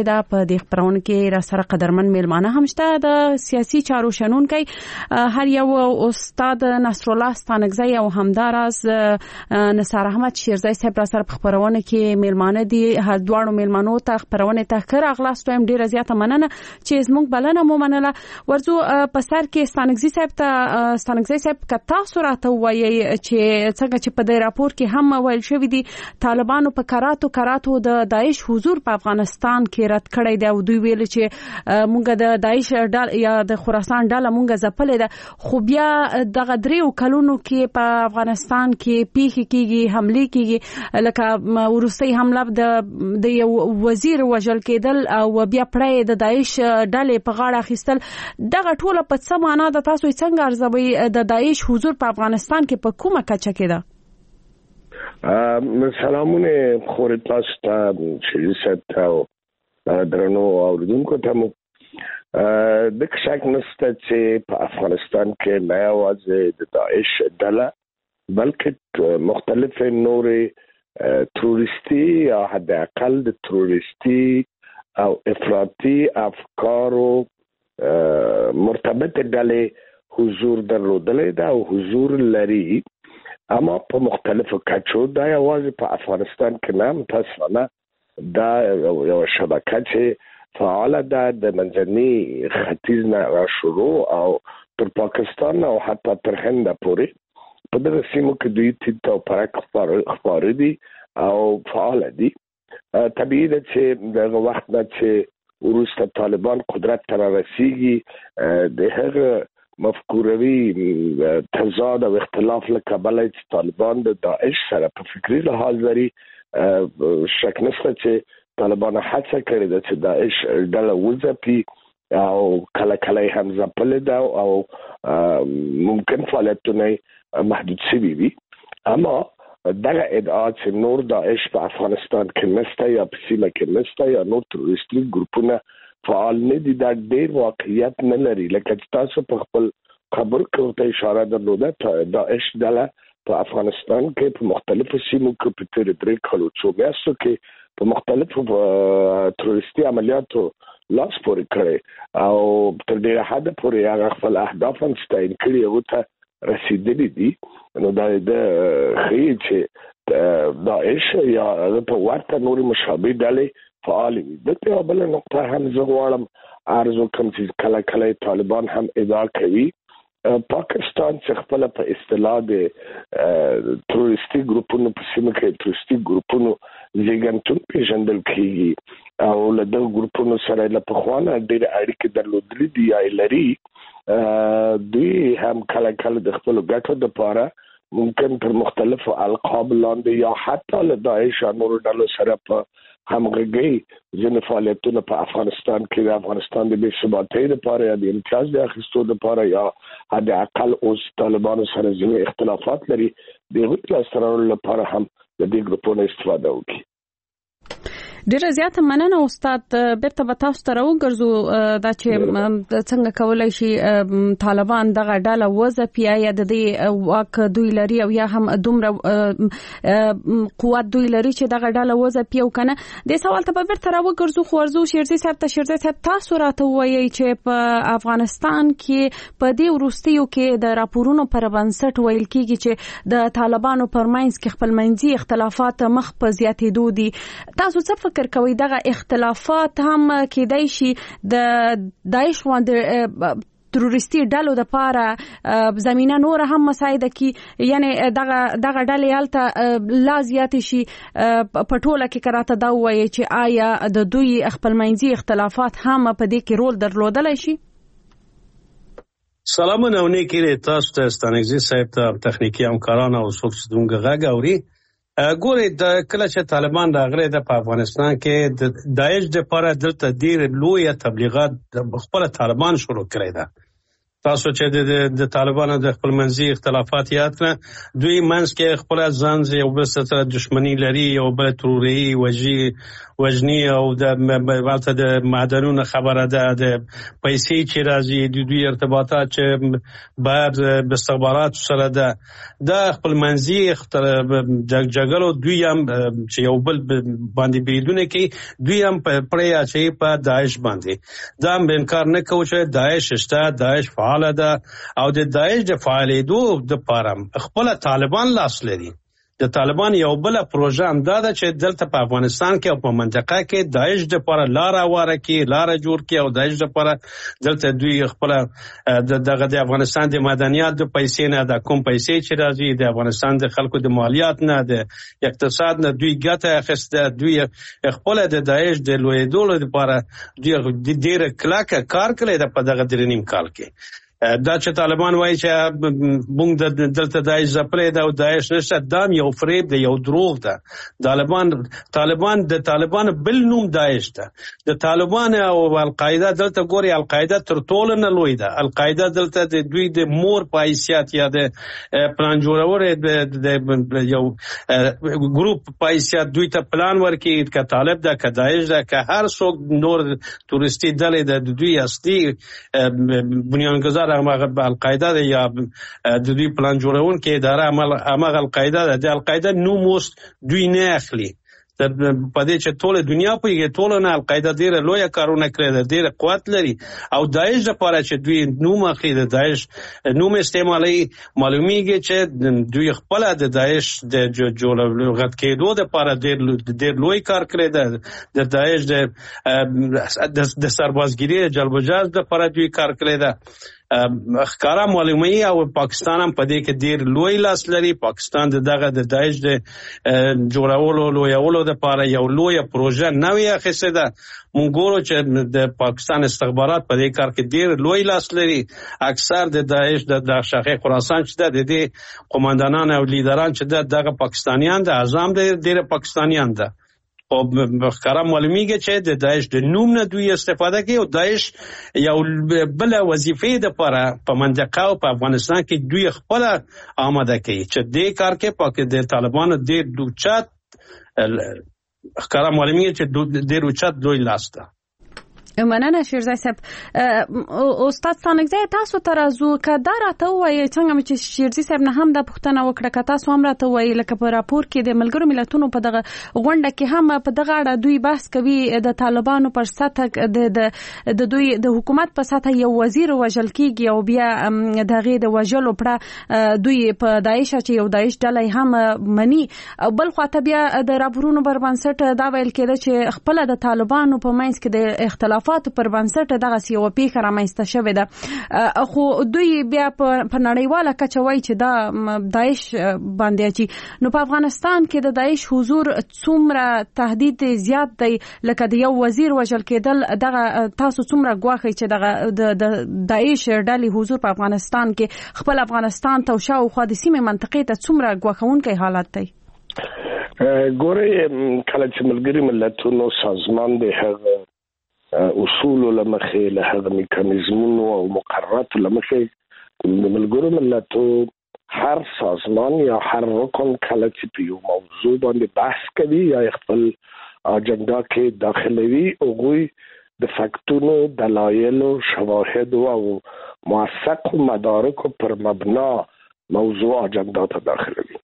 [SPEAKER 14] کړې ده. په دې خبرونه کې را سره قدرمن میلمانه هم شته. د سیاسي چارو شنونکي هر یو استاد نصر الله ستانکزی او همداراز نثار احمد شیرزی صاحب را سره په خبرونه کې میلمانه دي. هر دواړو میلمانو ته خبرونه ته کړه اغلاستو هم ډیره زیاته مننه چې زموږ بلنه مو منله. ورځو په سر کې ستانکزی صاحب ته ستانکزی صاحب کتا سورته وایي چې څنګه چې په دې راپور کې هم ویل شوی دی طالبانو په کراتو کراتو د داعش حضور په افغانستان کې رد کړی دی او دوی ویل چې مونږ د داعش ډله یا د خراسان ډله مونږ ځپلې ده. خو بیا دغه دریو کلونو کې په افغانستان کې پیښې کیږي حمله کیږي لکه ورستۍ حمله د د یو وزیر وژل کېدل او بیا پړې د داعش ډلې په غاړه اخیستل. دغه ټوله په څه معنا ده؟ تاسو څنګه ارزوئ د داعش حضور په افغانستان کې په کومه کچه کې ده؟
[SPEAKER 3] سلامونه خور تاسو ته شریف صاحب ته درنو اوریدونکو ته مو د شک نشته چې په افغانستان کې نه یوازې د داعش ډله بلکې مختلف نورې تروریستي یا حد اقل د تروریستي او افراطي افکارو مرتبط ډلې حضور درلودلی ده او حضور لري، اما په مختلفو کچو. دا یوازې په افغانستان کې نه، متاسفانه دا یو شبکه چې فعاله ده د منځني ختیځ نه را شروع او تر پاکستان او حتی تر هند پورې په دغه سیمو کې دوی تیت او پرک خپاره دي او فعاله دي. طبیعي ده چې دغه وخت نه چې وروسته طالبان قدرت ته رسیږي د هغه مفکوروي تضاد او اختلاف له کبله چې طالبان د داعش سره په فکری لحاظ لري. شک نشته چې طالبان هڅه کړې ده چې داعش ډله وځپي او کله کله هم ځپلې ده او ممکن فعالیتونه محدود شوي وي. اما دغه ادعا چې نور داعش په افغانستان کې نشته یا په سیمه کې نشته یا نور تروریستي ګروپونه فعال نه دي، دا ډېر واقعیت نه لري. لکه تاسو په خپل خبر کې ته اشاره درلوده داعش ډله په افغانستان کې په مختلفو سیمو کې په تیر درې کالو څو میاشتو کې په مختلفو تروریستي عملیاتو لاس پورې کړی او تر ډېره حده پورې هغه خپل اهداف هم ستاین کړي او ته رسیدلي دي. نو دا د ښیي چې داعش یا په ورته نورې مشابه ډلې فعال وي. دلته یو بله نقطه هم زه غواړم عرض وکړم چې کله کله طالبان هم ادعا کوي پاکستان چې خپله په اصطلاح د تروریستي ګروپونو په سیمه کې تروریستي ګروپونو زیږنتون پیژندل کېږي او له دغه ګروپونو سره له پخوا نه ډېرې اړیکې درلودلې دي یا لري. دوی هم کله کله د خپلو ګټو دپاره ممکن پر مختلفو القاب لاندې یا حتی له داعش یا نورو ډلو سره په همغږۍ ځینې فعالیتونه په افغانستان کې د افغانستان د بې ثباتۍ لپاره یا د امتیاز د اخیستو لپاره یا حد اقل اوس طالبانو سره ځینې اختلافات لري د هغوی د لاسته راوړلو لپاره هم د دې ګروپونو استفاده وکړي.
[SPEAKER 14] ډیره زیاته مننه استاد. بیرته به تاسو ته راوګرځو دا چې څنګه کولای شي طالبان دغه ډله وځپي یا د دې واک دوی لري او یا هم دومره قوت دوی لري چې دغه ډله وځپي او کنه. د سوال ته به بیرته راوګرځو خو ورزو شیرزي صاحب ته شیرزي صاحب تاسو راته وایي چې په افغانستان کې په دې وروستیو کې د راپورونو پر بنسټ ویل کېږي چې د طالبانو پرمنځ کې خپل منځي اختلافات مخ په زیاتېدو دي. تاسو څه فکر کوي دغه اختلافات هم کېدای شي د داعش غوندې تروریستي ډلو د پاره زمينه نور هم مساعده کی، یعنی دغه دغه ډلې هلته لا زیات شي په ټوله کې کراته دا وایي چې آیا د دوی خپل منځي اختلافات هم په دې کې رول درلودلی شي؟
[SPEAKER 5] سلامونه او نیکې تاسو ته ستانکزي صاحب ته تخنیکی همکاران او څوک چې دونګه غږ اوري. ګورې د کله چې طالبان راغلي د په افغانستان کې د داعش د لپاره دلته ډېر لویه تبلیغات خپل طالبان شروع کړی ده تاسو چې د طالبانو د خپل منځي اختلافات یاد کړه دوی منځ کې خپل ځان یو بل سره دښمنی لري یو بل تروري وجي وجنی او د والته د معدنونو خبره ده د پیسې چې راځي د دوی ارتباطات چې بعد د استخبارات سره ده د خپل منځي جګړو دوی هم چې یو بل باندې بریدونه کوي دوی هم پرې اچي په داعش باندې دا هم انکار نه کوي چې داعش شته داعش فعال ده او د داعش د فعالیدو د پاره خپل طالبان لاس لري د طالبان یو بل پروژه هم دا ده چې دلته په افغانستان کې او په منطقه کې داعش د لپاره لار اواره کې لار جوړ کې او داعش د لپاره دلته دوی خپل دغه د افغانستان د مدنیات د پیسې نه د کوم پیسې چې راځي د افغانستان د خلکو د مالیات نه د اقتصاد نه دوی ګټه اخیسته دوی خپل د داعش د لویدو لپاره دوی د ډیر کلاکه کار کړی د په دغه درنیم کال کې دا چې طالبان وایي چې بونګ د دلته داعش زپلې دا او داعش نشته دام یو فریب دی یو دروغ ده طالبان طالبان د طالبان بل نوم داعش ده د طالبان او القاعده دلته ګوري القاعده تر ټولو نه لوی ده القاعده دلته د دوی د مور په حیثیت یا د پلان جوړور د یو ګروپ په حیثیت دوی ته پلان ورکړي ک طالب ده ک داعش ده ک هر څوک نور تورستی ډلې د دوی اصلي بنیانګذار هغه القاعده ده یا د دوی پلان جوړون کې اداره عمل هغه القاعده ده د القاعده نوم اوس دوی نه اخلي د پدې چې ټول دنیا په یې ټول نه القاعده ډیره لوی کارونه کړی ده ډیره قوت لري او داعش لپاره چې دوی نوم اخلي د داعش نوم استعمالي معلومیږي چې دوی خپل د داعش د جوړغت کېدو لپاره ډیر ډیر لوی کار کړی ده د داعش د د سربازګری جلبجاز لپاره دوی کار کړی ده اخکارا معلومي او پاکستان هم پدې کې ډیر لوی لاس لري پاکستان دغه د داعش د جوړولو لویولو د لپاره یو لوی پروژه نوې اخیسته ده مونږ ګورو چې د پاکستان استخبارات په دې کار کې ډیر لوی لاس لري اکثر د داعش د شاخه خراسان چې د دې قوماندانان او لیدران چې دغه پاکستانیان د اعظم د ډیر پاکستانیان ده او بخکاره معلومیږي چې د داعش د نوم نه دوی استفاده کوي او داعش یو بل وظیفه د لپاره په منطقه او په افغانستان کې دوی خپل آماده کوي چې دې کار کې پاک د طالبانو د دوچات بخکاره معلومیږي چې د دوچات دوی لاسته
[SPEAKER 14] مننه شیرزای صاحب استاد ستانګزی تاسو ترازو کدا راته وایي څنګه چې شیرزای صاحب نه هم د پښتنه وکړه که تاسو هم راته وایي لکه په راپور کې د ملګرو ملتونو په دغه غونډه کې هم په دغه اړه دوی بحث کوي د طالبانو پر سطح د د دوی د حکومت په سطح یو وزیر وژل کیږي او بیا دغه د وژلو پر دوی په داعش چې یو داعش ډلې هم مني بل خواته بیا د راپورونو پر بنسټ دا ویل کېده چې خپل د طالبانو په منځ کې د اختلاف پر بنسټ دغه سیو پیښه رامنځته شوې ده خو دوی بیا په نړیواله کچه وایي چې دا داعش باندې چې نو په افغانستان کې د داعش حضور څومره تهدید زیات دی لکه د یو وزیر وژل کېدل دغه تاسو څومره ګواښئ چې دغه د داعش ډلې حضور په افغانستان کې خپل افغانستان ته شاوخوا د سیمې منطقې ته څومره ګواښونکی حالت دی
[SPEAKER 3] ګورئ کله چې ملګري ملتونو سازمان د هغه اصول لمخې له هغه میکانیزمونو او مقررات لمخې د ملګرو ملتو هر سازمان یا هر رکن کله چې په یو موضوع باندې بحث کوي یا خپل اجنډا کې داخلوي او غوي د فاکتونو دلایل شواهد او موثق مدارک پر مبنا موضوع اجنډا ته داخلوي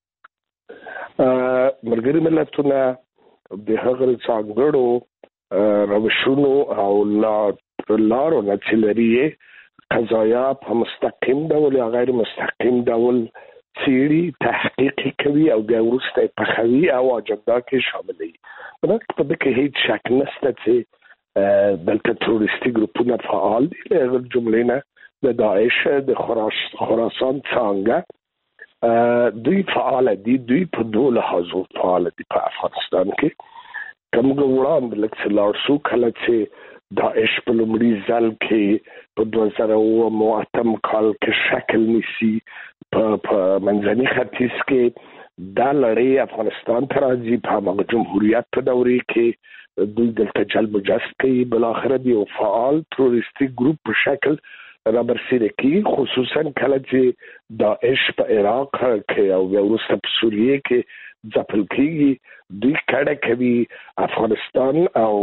[SPEAKER 3] ملګري ملتونه د هغه څنګهړو روشونو او لارو نه چې لري قضایا په مستقیم ډول یا غیر مستقیم ډول څېړي تحقیق کوي او بیا وروسته په خوي او اجنډا کې شاملوي په دې کې هیڅ شک نشته چې دلته تروریستي ګروپونه فعال دي له جملې نه د داعش د خراسان څنګه دوی فعال دي دوی په دوه لحاظو فعال دي په افغانستان کې کومه وړاندې لکه لارسو کله چې داعش په لومړي ځل کې په دوه زره اوه اتم کال کې شکل نیسي په منځني ختیځ کې دا لړۍ افغانستان ته راځي په هغه جمهوریت په دورې کې دوی دلته جلب و جذب کوي بل اخر دی یو فعال تروریستي ګروپ په شکل رابرسیره کی خصوصا کله چې داعش په عراق کې او وروسته په سوریه کې ځپل کیږي دوی کډه کوي افغانستان او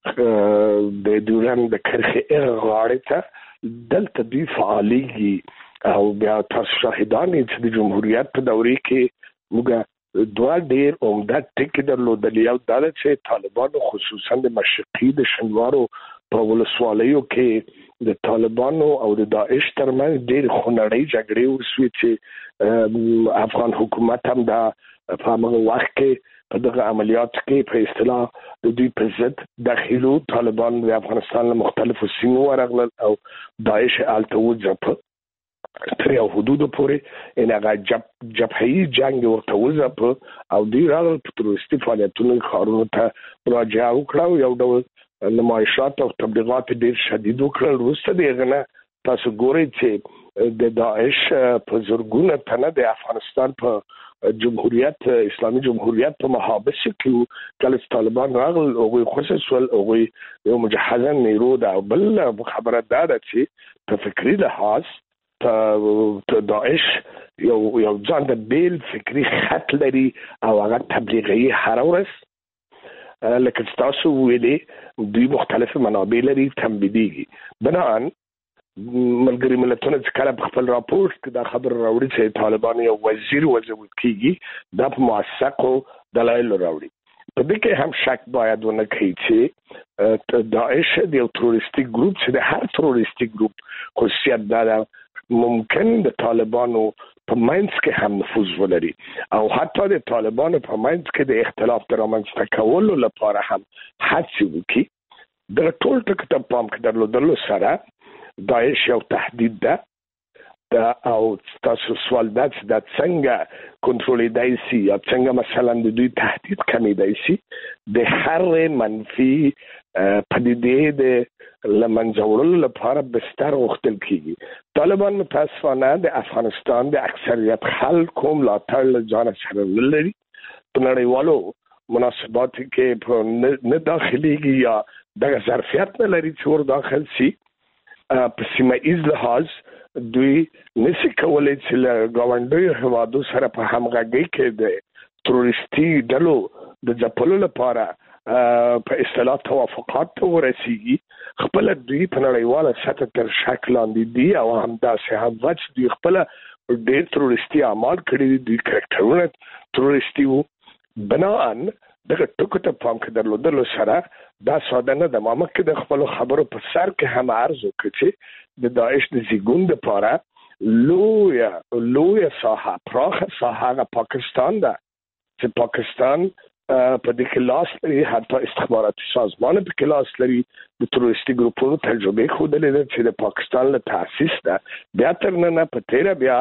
[SPEAKER 3] د دوران د کرخه غاړه ته دلته دوی فعالیږي او بیا تاسو شاهدان چې د جمهوریت په دورې کې موږ دوه ډیر عمده ټکي درلودل یو دا چې طالبانو خصوصا د مشرقي د شنوارو په ولسوالیو کې د طالبانو او د داعش ترمنځ ډېر خونړۍ جګړې وشوې چې افغان حکومت هم دا په هغه وخت کې په دغه عملیات کې په اصطلاح د دوی په ضد داخلو طالبان د افغانستان له مختلفو سیمو ورغلل او داعش هلته وځپ تر یو حدودو پورې ان هغه جب جبهي جنگ ورته وځپ او دوی راغلل په تروریستي فعالیتونو ښارونو ته مراجعه وکړه یو ډول نمایشات او تبلیغات ډیر شدید وکړل وروسته دغه نه تاسو ګورئ چې د داعش په زورګونه تنه د افغانستان په جمهوریت اسلامي جمهوریت په محابس کې کله طالبان راغل او خصوصا او یو مجهزه نیرو دا بل خبره ده چې په فکری لحاظ ته داعش یو یو ځان د بیل فکری خط لري او هغه تبلیغي هر ورځ لکه تاسو ویلي دوی مختلف منابع لري تنبیهي بنان ملګری ملتونه چې کله په خپل راپور کې دا خبر راوړي چې طالبان یو وزیر وزیر کیږي دا په موثقو دلایل راوړي په دې کې هم شک باید ونه کړي چې داعش د یو تروریستي ګروپ چې د هر تروریستي ګروپ خصوصیت دا ممکن د طالبانو په منځ کې هم نفوذ ولري او حتی د طالبانو په منځ کې د اختلاف د رامنځته کولو لپاره هم هڅې وکړي د ټول ټکو ته پام کې درلودلو سره داعش یو تهدید ده او تاسو سوال ده چې دا څنګه کنټرولېدای شي یا څنګه مثلا د دوی تهدید کمیدای شي د هر منفي پدیدې د لمنځه وړلو لپاره بستر غوښتل کیږي طالبان متاسفانه د افغانستان د اکثریت خلکو ملاتړ له ځان سره ولري په نړیوالو مناسباتو کې نه داخليږي یا د ظرفیت نه لري چې ور داخل شي په سیمه ایز لحاظ دوی نشي کولای چې له ګاونډیو هوادو سره په همغږي کې د تروریستي ډلو د ځپلو لپاره په اصطلاح توافقات ته ورسیږي خپل دوی په نړیواله سطح تر شک لاندې دي او همداسې هم وڅ دوی خپل ډېر تروریستي اعمال کړي دي کرکټرونه تروریستي وو بنان دغه ټکو ته پام کې درلودلو سره دا ساده نه د مامک د خپل خبرو په سر کې هم عرض وکړي چې د داعش د زیګون لپاره لویا لویا ساحه پراخه ساحه پاکستان ده چې پاکستان په دې کې لاس لري حتی استخباراتي سازمان په کې لاس لري د تروریستي ګروپونو تجربه خوده لري چې د پاکستان له تاسیس ده بیا تر نن په تیرا بیا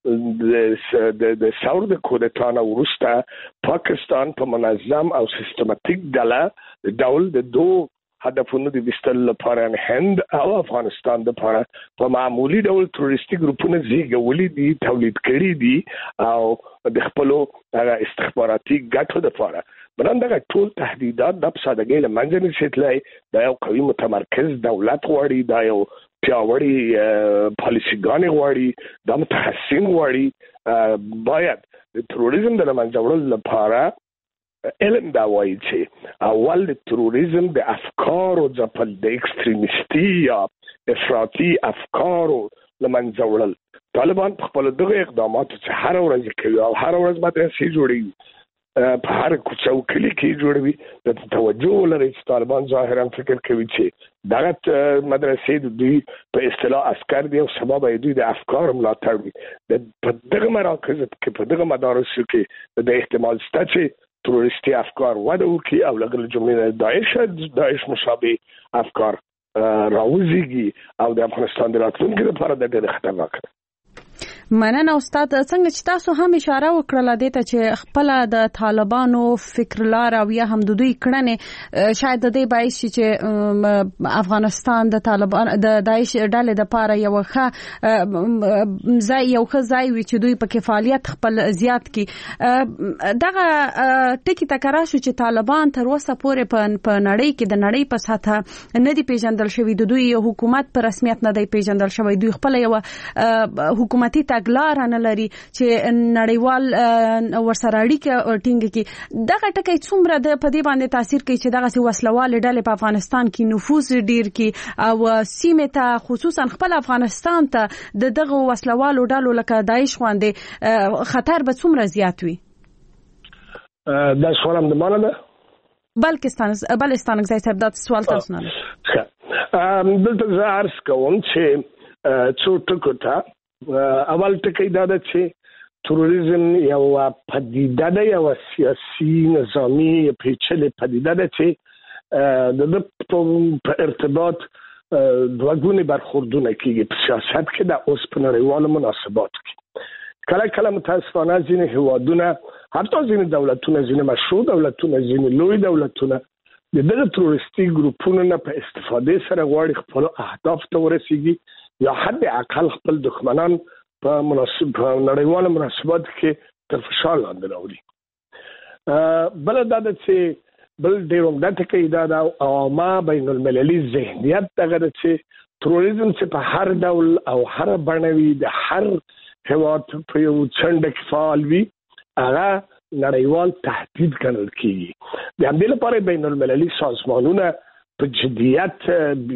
[SPEAKER 3] د د ساور د کودتا نه وروسته پاکستان په منظم او سیستماتیک ډله ډول د دوه هدفونو د وستل لپاره هند او افغانستان د لپاره په معمولی ډول تروریستي ګروپونه زیږولې دي تولید کړي دي او د خپل استخباراتي ګټو لپاره بلنده ټول تهدیدات د سادهګۍ له منځ نه شتلای د یو قوي متمرکز دولت غواړي د یو پیاوړي پالیسيګانې غواړي د متخصصین غواړي باید د تروریزم د منځه وړلو لپاره علم دا وایي چې اول د تروریزم د افکارو ځپل د اکستریمیستي یا افراطي افکارو لمنځه وړل طالبان په خپل دغه اقداماتو چې هر ورځ کوي او هر ورځ مدرسې جوړوي په هر کوڅه او کلی کې جوړوي د توجه لري چې طالبان ظاهرا فکر کوي چې دغه مدرسې د دوی په اصطلاح عسكر دی او سبب دوی د افکار ملاتړ وي په دغه مراکز کې په دغه مدارسو کې د احتمال شته چې تروریستي افکار وده وکړي او لګل جملې داعش داعش مشابه افکار راوځيږي او د افغانستان د راتلونکي لپاره د ډېر خطرناک ده
[SPEAKER 14] مننه استاد. څنګه چې تاسو هم اشاره وکړه دې ته چې خپل د طالبانو فکر لار او یا هم د دوی کړنې شاید د دې باعث چې افغانستان د طالبان د داعش ډلې د پاره یو ښه ځای یو ښه ځای وي چې دوی په فعالیت خپل زیات کی. دغه ټکی تکرار شو چې طالبان تر اوسه پورې په نړۍ کې د نړۍ په سطح نه دی پیژندل شوی، د دوی حکومت په رسمیت نه دی پیژندل شوی، دوی خپل یو حکومتي تګلار نه لري چې نړیوال ورسره اړیکه ټینګ کړي. دغه ټکی څومره د پدې باندې تاثیر کوي چې دغه وسلوال ډلې په افغانستان کې نفوذ ډیر کی او سیمه ته خصوصا خپل افغانستان ته د دغه وسلوالو ډلو لکه داعش باندې خطر به څومره زیات وي؟
[SPEAKER 3] دا سوال هم د مانه ده
[SPEAKER 14] بلکستان بلستان ځای صاحب دا سوال تاسو نه
[SPEAKER 3] ښه دلته زه عرض کوم چې څو ټکو ته. اول ټکی دا ده چې تروریزم یو پدیده ده، یو سیاسي نظامی پیچلې پدیده ده چې د په ارتباط دوه ګونې برخوردونه کېږي په سیاست کې، د اوس په نړیوالو مناسباتو کې. کله کله متاسفانه ځینې هیوادونه، حتی ځینې دولتونه، ځینې مشروع دولتونه، ځینې لوی دولتونه د دغه تروریستي ګروپونو نه په استفادې سره غواړي خپل اهداف ته ورسیږي یا حد اقل خپل دښمنان په مناسب په نړیوالو مناسباتو کې تر فشار لاندې راوړي. بل دا ده چې بل ډېر عمده ټکی دا ده عامه بین المللي ذهنیت دغه ده چې تروریزم چې په هر ډول او هر بڼه وي، د هر هېواد په یو څنډه کې فعال وي، هغه نړیوال تهدید ګڼل کېږي. د همدې لپاره بین المللي سازمانونه په جدیت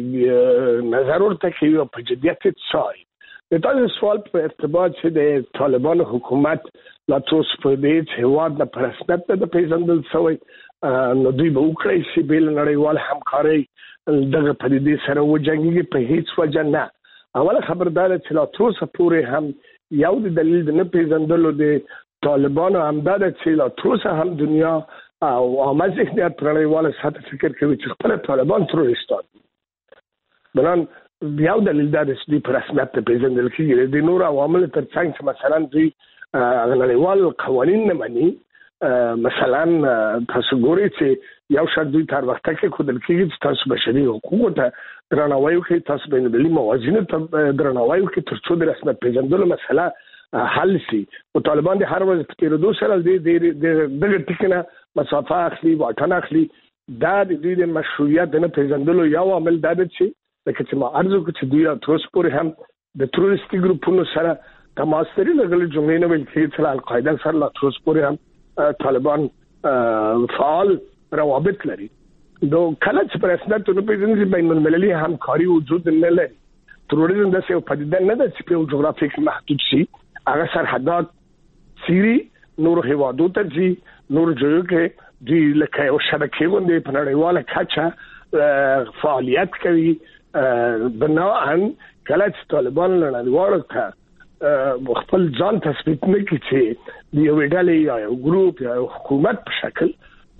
[SPEAKER 3] نظر ورته کوي او په جدیت څاري. د تاسو سوال په ارتباط چې د طالبان حکومت لا توس په دې هیواد د پرسنت د پیژندل شوی، نو دوی به وکړي چې بل نړیوال همکاري دغه پدیدې سره وجنګي په هیڅ وجه نه. اوله خبردار چې لا توس پورې هم یو د دلیل د نه پیژندلو د طالبانو همدا ده چې لا توس هم دنیا او عامه ذهنیت پر نړیواله سطح فکر کوي چې خپل طالبان تروریستان دي. بلان یو دلیل دا چې دوی په رسمیت ته پیژندل کېږي. د نور عوامل تر څنګ چې مثلا دوی نړیوال قوانین نه مني، مثلا تاسو ګورئ چې یو شرط دوی تر وخته کې ښودل کېږي چې تاسو بشري حقوقو ته درناوی وکړئ، تاسو بین المللي موازینو ته درناوی وکړئ تر څو د رسمیت پیژندلو مسله حل شي. او طالبان د هر ورځ په تیرېدو سره د دغه ټکي نه مسافه اخلي، واټن اخلي. دا د دوی د مشروعیت نه پیژندلو یو عامل دا ده چې لکه چې ما عرض وکړ چې دوی تر اوسه پورې هم د تروریستي ګروپونو سره تماس لري. لږ جملې نه ویل کېږي چې القاعده سره لا تر اوسه پورې هم طالبان فعال روابط لري. نو کله چې په رسمیت نه پیژني بین المللي همکاري وجود نه لري. تروریزم داسې یو پدیده نه ده چې په یو جغرافیه کې محدود شي، هغه سرحدات سیري نور هیوادو ته ځي، نور ځایو کې دوی لکه یو شبکې غوندې په نړیواله کچه فعالیت کوي. بناءً کله چې طالبان نړیوالو ته خپل ځان تثبیت نه کړي چې د یوې ډلې یا یو ګروپ یا یو حکومت په شکل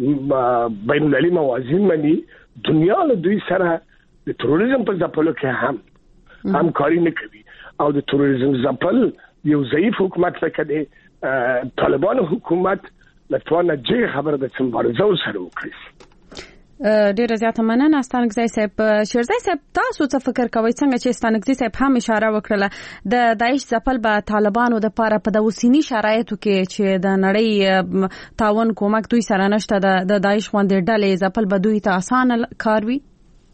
[SPEAKER 3] بین المللي موازین مني، دنیا له دوی سره د تروریزم په ځپلو کې هم همکاري نه کوي. او د تروریزم ځپل یو ضعیف حکومت لکه د طالبانو حکومت لتوانه جې خبره د مبارزه سره وکړي.
[SPEAKER 14] ډیره زیاته مننه ستانګزی صاحب. شیرزی صاحب تاسو څه فکر کوئ څنګه چې ستانګزی صاحب هم اشاره وکړه د داعش ځپل به طالبانو د پاره په د اوسنی شرایطو کې چې د نړۍ تعاون کومک دوی سره نشته، د داعش غونډې ډلې ځپل به دوی ته اسانه کار وي؟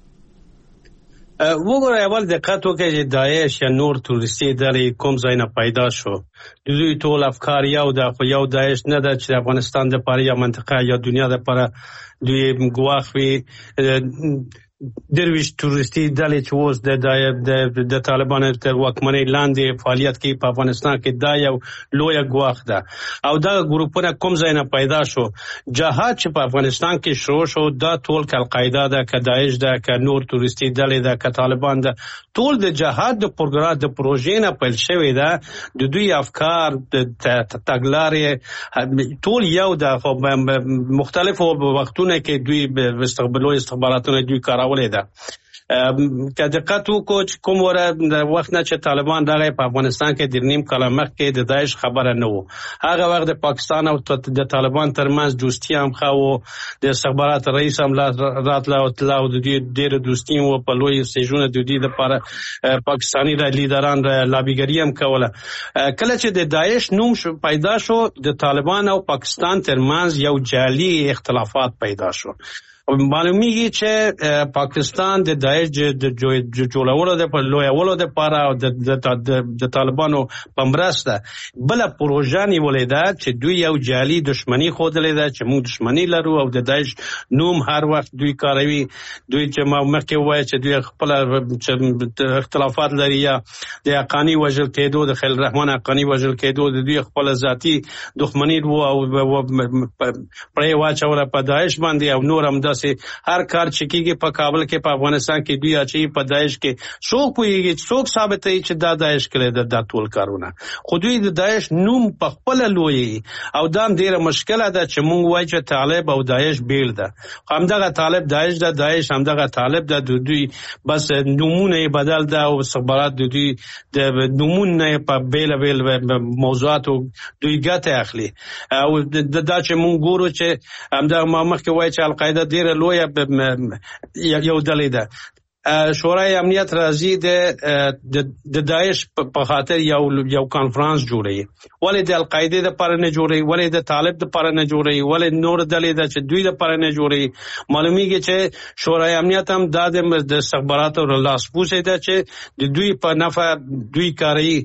[SPEAKER 5] وګوره اول دقت وکړئ چې داعش یا نور تروریستي ډلې کوم ځای نه پیدا شو. د دوی ټول افکار یو ده، خو یو داعش نه ده چې د افغانستان لپاره یا منطقه یا دنیا لپاره دوی ګواښ وي. درویش تروریستي ډلې چې اوس د د طالبانو تر واکمنۍ لاندې فعالیت کوي په افغانستان کې، دا یو لویه ګواښ ده. او دا ګروپونه کوم ځای نه پیدا شو. جهاد چې په افغانستان کې شروع شو دا ټول که القاعده ده، که داعش ده، که نور تروریستي ډلې ده، که طالبان ده، ټول د جهاد د پروګرام د پروژې نه پیل شوی ده. د دوی افکار د تګلارې ټول یو ده، خو مختلفو وختونو کې دوی استخباراتونه دوی کارول ده. که دقت وکړو چې کوم وره د وخت نه چې طالبان راغی په افغانستان کې د نیم کال مخکې د داعش خبره نه و. هغه وخت د پاکستان او د طالبان ترمنځ دوستي هم ښه و، د استخبارات رئیس هم راتله او تله او د دې ډېره دوستي و په لوی سیجونه د دې لپاره پاکستاني لیدران لابیګري هم کوله. کله چې د داعش نوم پیدا شو د طالبان او پاکستان ترمنځ یو جعلي اختلافات پیدا شو. معلومیږي چې پاکستان د داعش د جوړولو د لویولو د لپاره او د طالبانو په مرسته بل پروژه نیولې ده چې دوی یو جعلي دښمنی ښودلې ده چې موږ دښمنی لرو او د داعش نوم هر وخت دوی کاروي. دوی چې ما مخکې وایي چې دوی خپل اختلافات لري یا د حقانی وژل کېدو د خلیل الرحمن حقانی وژل کېدو د دوی خپل ذاتي دښمنی وو او پرې واچوله په داعش باندې او نور هم هر کار چې کېږي په کابل کې په افغانستان کې دوی اچي په داعش کې څوک پوهېږي څوک ثابتوي چې دا داعش کړی ده دا ټول کارونه. خو دوی د داعش نوم په خپله لوی او دا هم ډېره مشکله ده چې موږ وایو چې طالب او داعش بیل ده. همدغه طالب داعش ده، داعش همدغه طالب ده. د دوی بس نومونه یې بدل ده او استخبارات د دوی د نومونه یې په بیله بیل موضوعاتو دوی ګټه اخلي. او دا چې موږ ګورو چې همدغه ما مخکې وایي چې القاعده ډېره لویه یو ډلې ده. شورای امنیت راځي د داعش په خاطر یو یو کانفرنس جوړوي. ولې د القاعده د لپاره نه جوړوي؟ ولې د طالب د لپاره نه جوړوي؟ ولې نور ډلې ده چې دوی د لپاره نه جوړوي؟ معلومیږي چې شورای امنیت هم دا د استخباراتو لاسپوڅی ده چې د دوی په نفع دوی کاروي.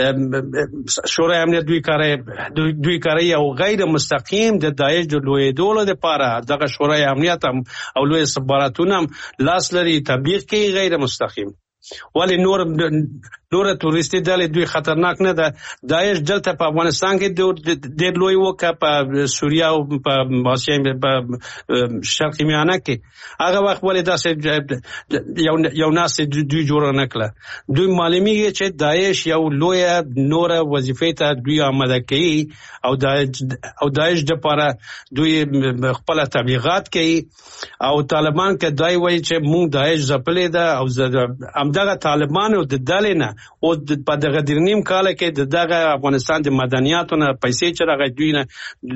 [SPEAKER 5] شورای امنیت دوی کاروي دوی کاروي او غیر مستقیم د داعش د لویېدلو لپاره دغه شورای امنیت هم او لوی استخباراتونه هم لاس لري تطبیق کې غیر مستقیم. ولی نور نور تورستی ډلې دوی خطرناک نه ده. داعش دلته په افغانستان کې ډېر لوی وکړه، په سوریه او په اسیا په شرق میانه کې هغه وخت ولې داسې یو یو ناس دوی جوړه نه کړه. دوی معلومیږي چې داعش یو لویه نوره وظیفې ته دوی آماده کوي او او داعش دپاره دوی خپله تبلیغات کوي او طالبان که دای وایي چې مونږ داعش ځپلې ده او همدغه طالبانو د ډلې نه او په دغه ډېر نیم کاله کې د دغه افغانستان د مدنیاتو نه پیسې چې راغی دوی نه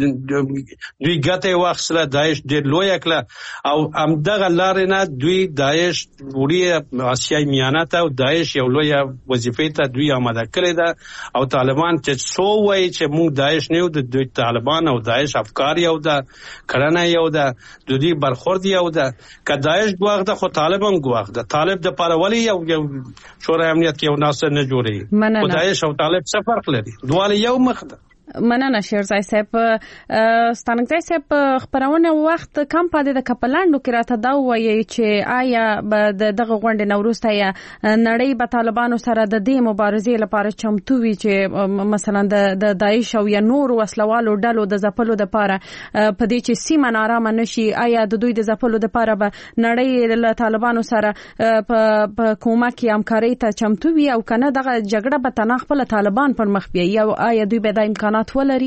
[SPEAKER 5] دوی ګټه یې واخیستله، داعش ډېر لویه کړه او همدغه لارې نه دوی داعش وړي اسیای میانه ته او داعش یو لویه وظیفې ته دوی آماده کړې ده. او طالبان چې څو وایي چې موږ داعش نه یو، د دوی طالبان او داعش افکار یو ده، کړنه یو ده، د دوی برخورد یو ده. که داعش ګواښ ده خو طالب هم ګواښ ده. طالب دپاره ولې یو یو شورای امنیت کې یو ناصر نه جوړوي؟ خو داعش او طالب څه فرق لري؟ دواړه یو مخ ده.
[SPEAKER 14] مننه شیرزای صاحب. ستانکزی صاحب خبرونه وخت کم پاتې د کپلاندو کې راته دا وایي چې آیا د دغه غونډې نه وروسته یا نړۍ به طالبانو سره د دې مبارزې لپاره چمتو وي چې مثلا د داعش او یا نور وسلوالو ډلو د ځپلو لپاره په دې چې سیمه نارامه نشي؟ آیا د دوی د ځپلو لپاره به نړۍ له طالبانو سره په کومک یا همکارۍ ته چمتو وي او کنه دغه جګړه به تنها خپل طالبان پر مخ بیایي او آیا دوی به د امکانات ولري؟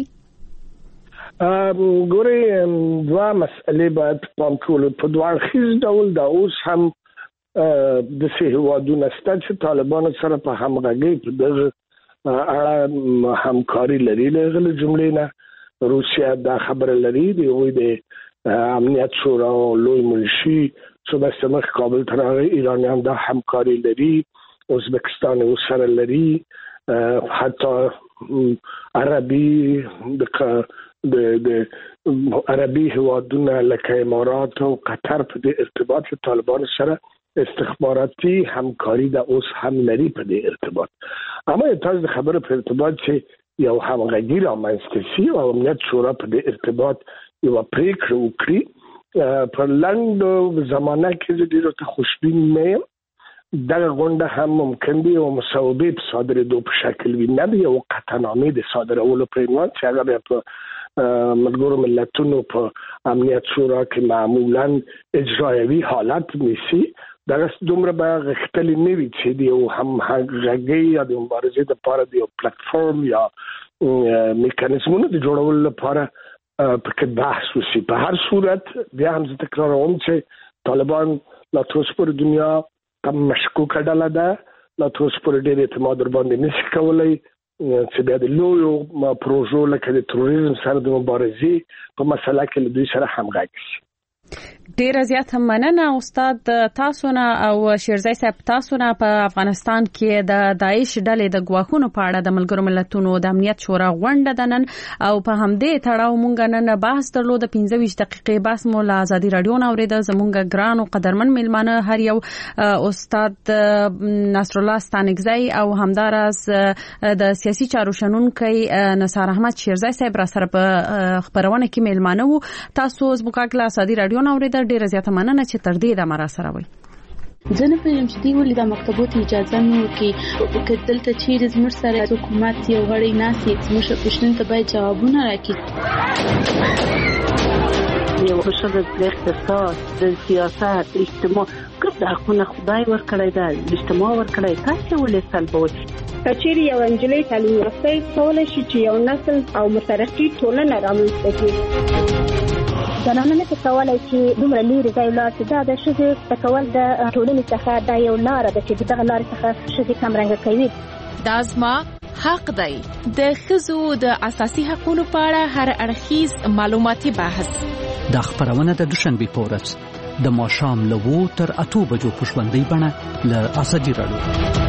[SPEAKER 3] ګوري دوه مسئلې باید پام کول. په دوه اړخیز ډول دا اوس هم د سه هیوادونو سره چې طالبانو سره په همغږۍ په دغه اړه همکاري لري. له جملې نه روسیه دا خبره لري د هغوی د امنیت شورا لوی منشي چې بس مخ کابل ته راغی، ایرانیان دا همکاري لري، ازبکستان سره لري، حتی عربي د د عربي هیوادونه لکه امارات او قطر په دې ارتباط طالبان سره استخباراتي همکاري د اوس هم لري په دې ارتباط. اما تاسو د خبره په ارتباط چې یو همغږي رامنځته شي او امنیت شورا په دې ارتباط یو پریکړه وکړي په لنډ زمانه کې ډېر ته خوشبین نه یم. دغه غونډه هم ممکن دی او مصوبې په صادرېدو په شکل وي، نه د یو قطعنامې د صادرولو په عنوان چې هغه بیا په ملګرو ملتونو په امنیت شورا کې معمولا اجرایوي حالت نیسي. دغه دومره به غښتلي نه وي چې د یو همغږۍ یا د مبارزې دپاره د یو پلټفورم یا میکانیزمونو د جوړولو لپاره پکې بحث وشي. په هر صورت بیا هم زه تکراروم چې طالبان لا تر اوسه پورې دنیا کم مشکوک ډله ده لا تر اوسه پورې ډېر اعتماد ور باندې نشي کولای چې بیا د لویو پروژو لکه د تروریزم سره د مبارزې په مسله کې له دوی سره همغږي شي.
[SPEAKER 14] ډیره زیاته مننه استاد تاسو نه او شیرزای صاحب تاسو نه. په افغانستان کې د داعش ډلې د ګواښونو په اړه د ملګرو ملتونو د امنیت شورا غونډه ده نن او په همدې تړاو مونږ نن بحث درلود. پنځه ویشت دقیقې بحث مو له ازادي رادیو نه اورېده. زمونږ ګران او قدرمن میلمانه هر یو استاد نصر الله ستانکزی او همدارس د سیاسي چارو شنونکي نثار احمد شیرزای صاحب را سره په خبرونه کې میلمانه وو. تاسو زموږ له ازادي رادیو نه اورېده. ډیره زیاته مننه چې تر دې د مرا سره وي.
[SPEAKER 24] زه نه پوهیږم چې دوی ولې د مکتبو ته اجازه نه ورکوي. که دلته چیرې زموږ سره حکومت یو غړی ناستي زموږ پوښتنې ته باید جوابونه راکړي.
[SPEAKER 26] یو ښه د اقتصاد د سیاست اجتماع ګډ حقونه خدای ورکړی ده اجتماع ورکړی تاسو ولې سلبوي.
[SPEAKER 27] کچېری یو انجلۍ تعلیم یافته کولای شي چې یو نسل او مترقي ټولنه رامنځته کړي.
[SPEAKER 12] زنانه نه کولای چې دومره لري ځای لاړ چې دا د ښځې د کول د ټولنې څخه دا یو لار ده چې دغه لار څخه ښځې کمرنګه کوي.
[SPEAKER 7] دا زما حق دی. د ښځو د اساسي حقوقو په اړه هر اړخیز معلوماتي بحث
[SPEAKER 19] د خبرونه د دوشنبه په ورځ د ماښام له وو تر اته بجو په ژوندۍ بڼه له ازادي رادیو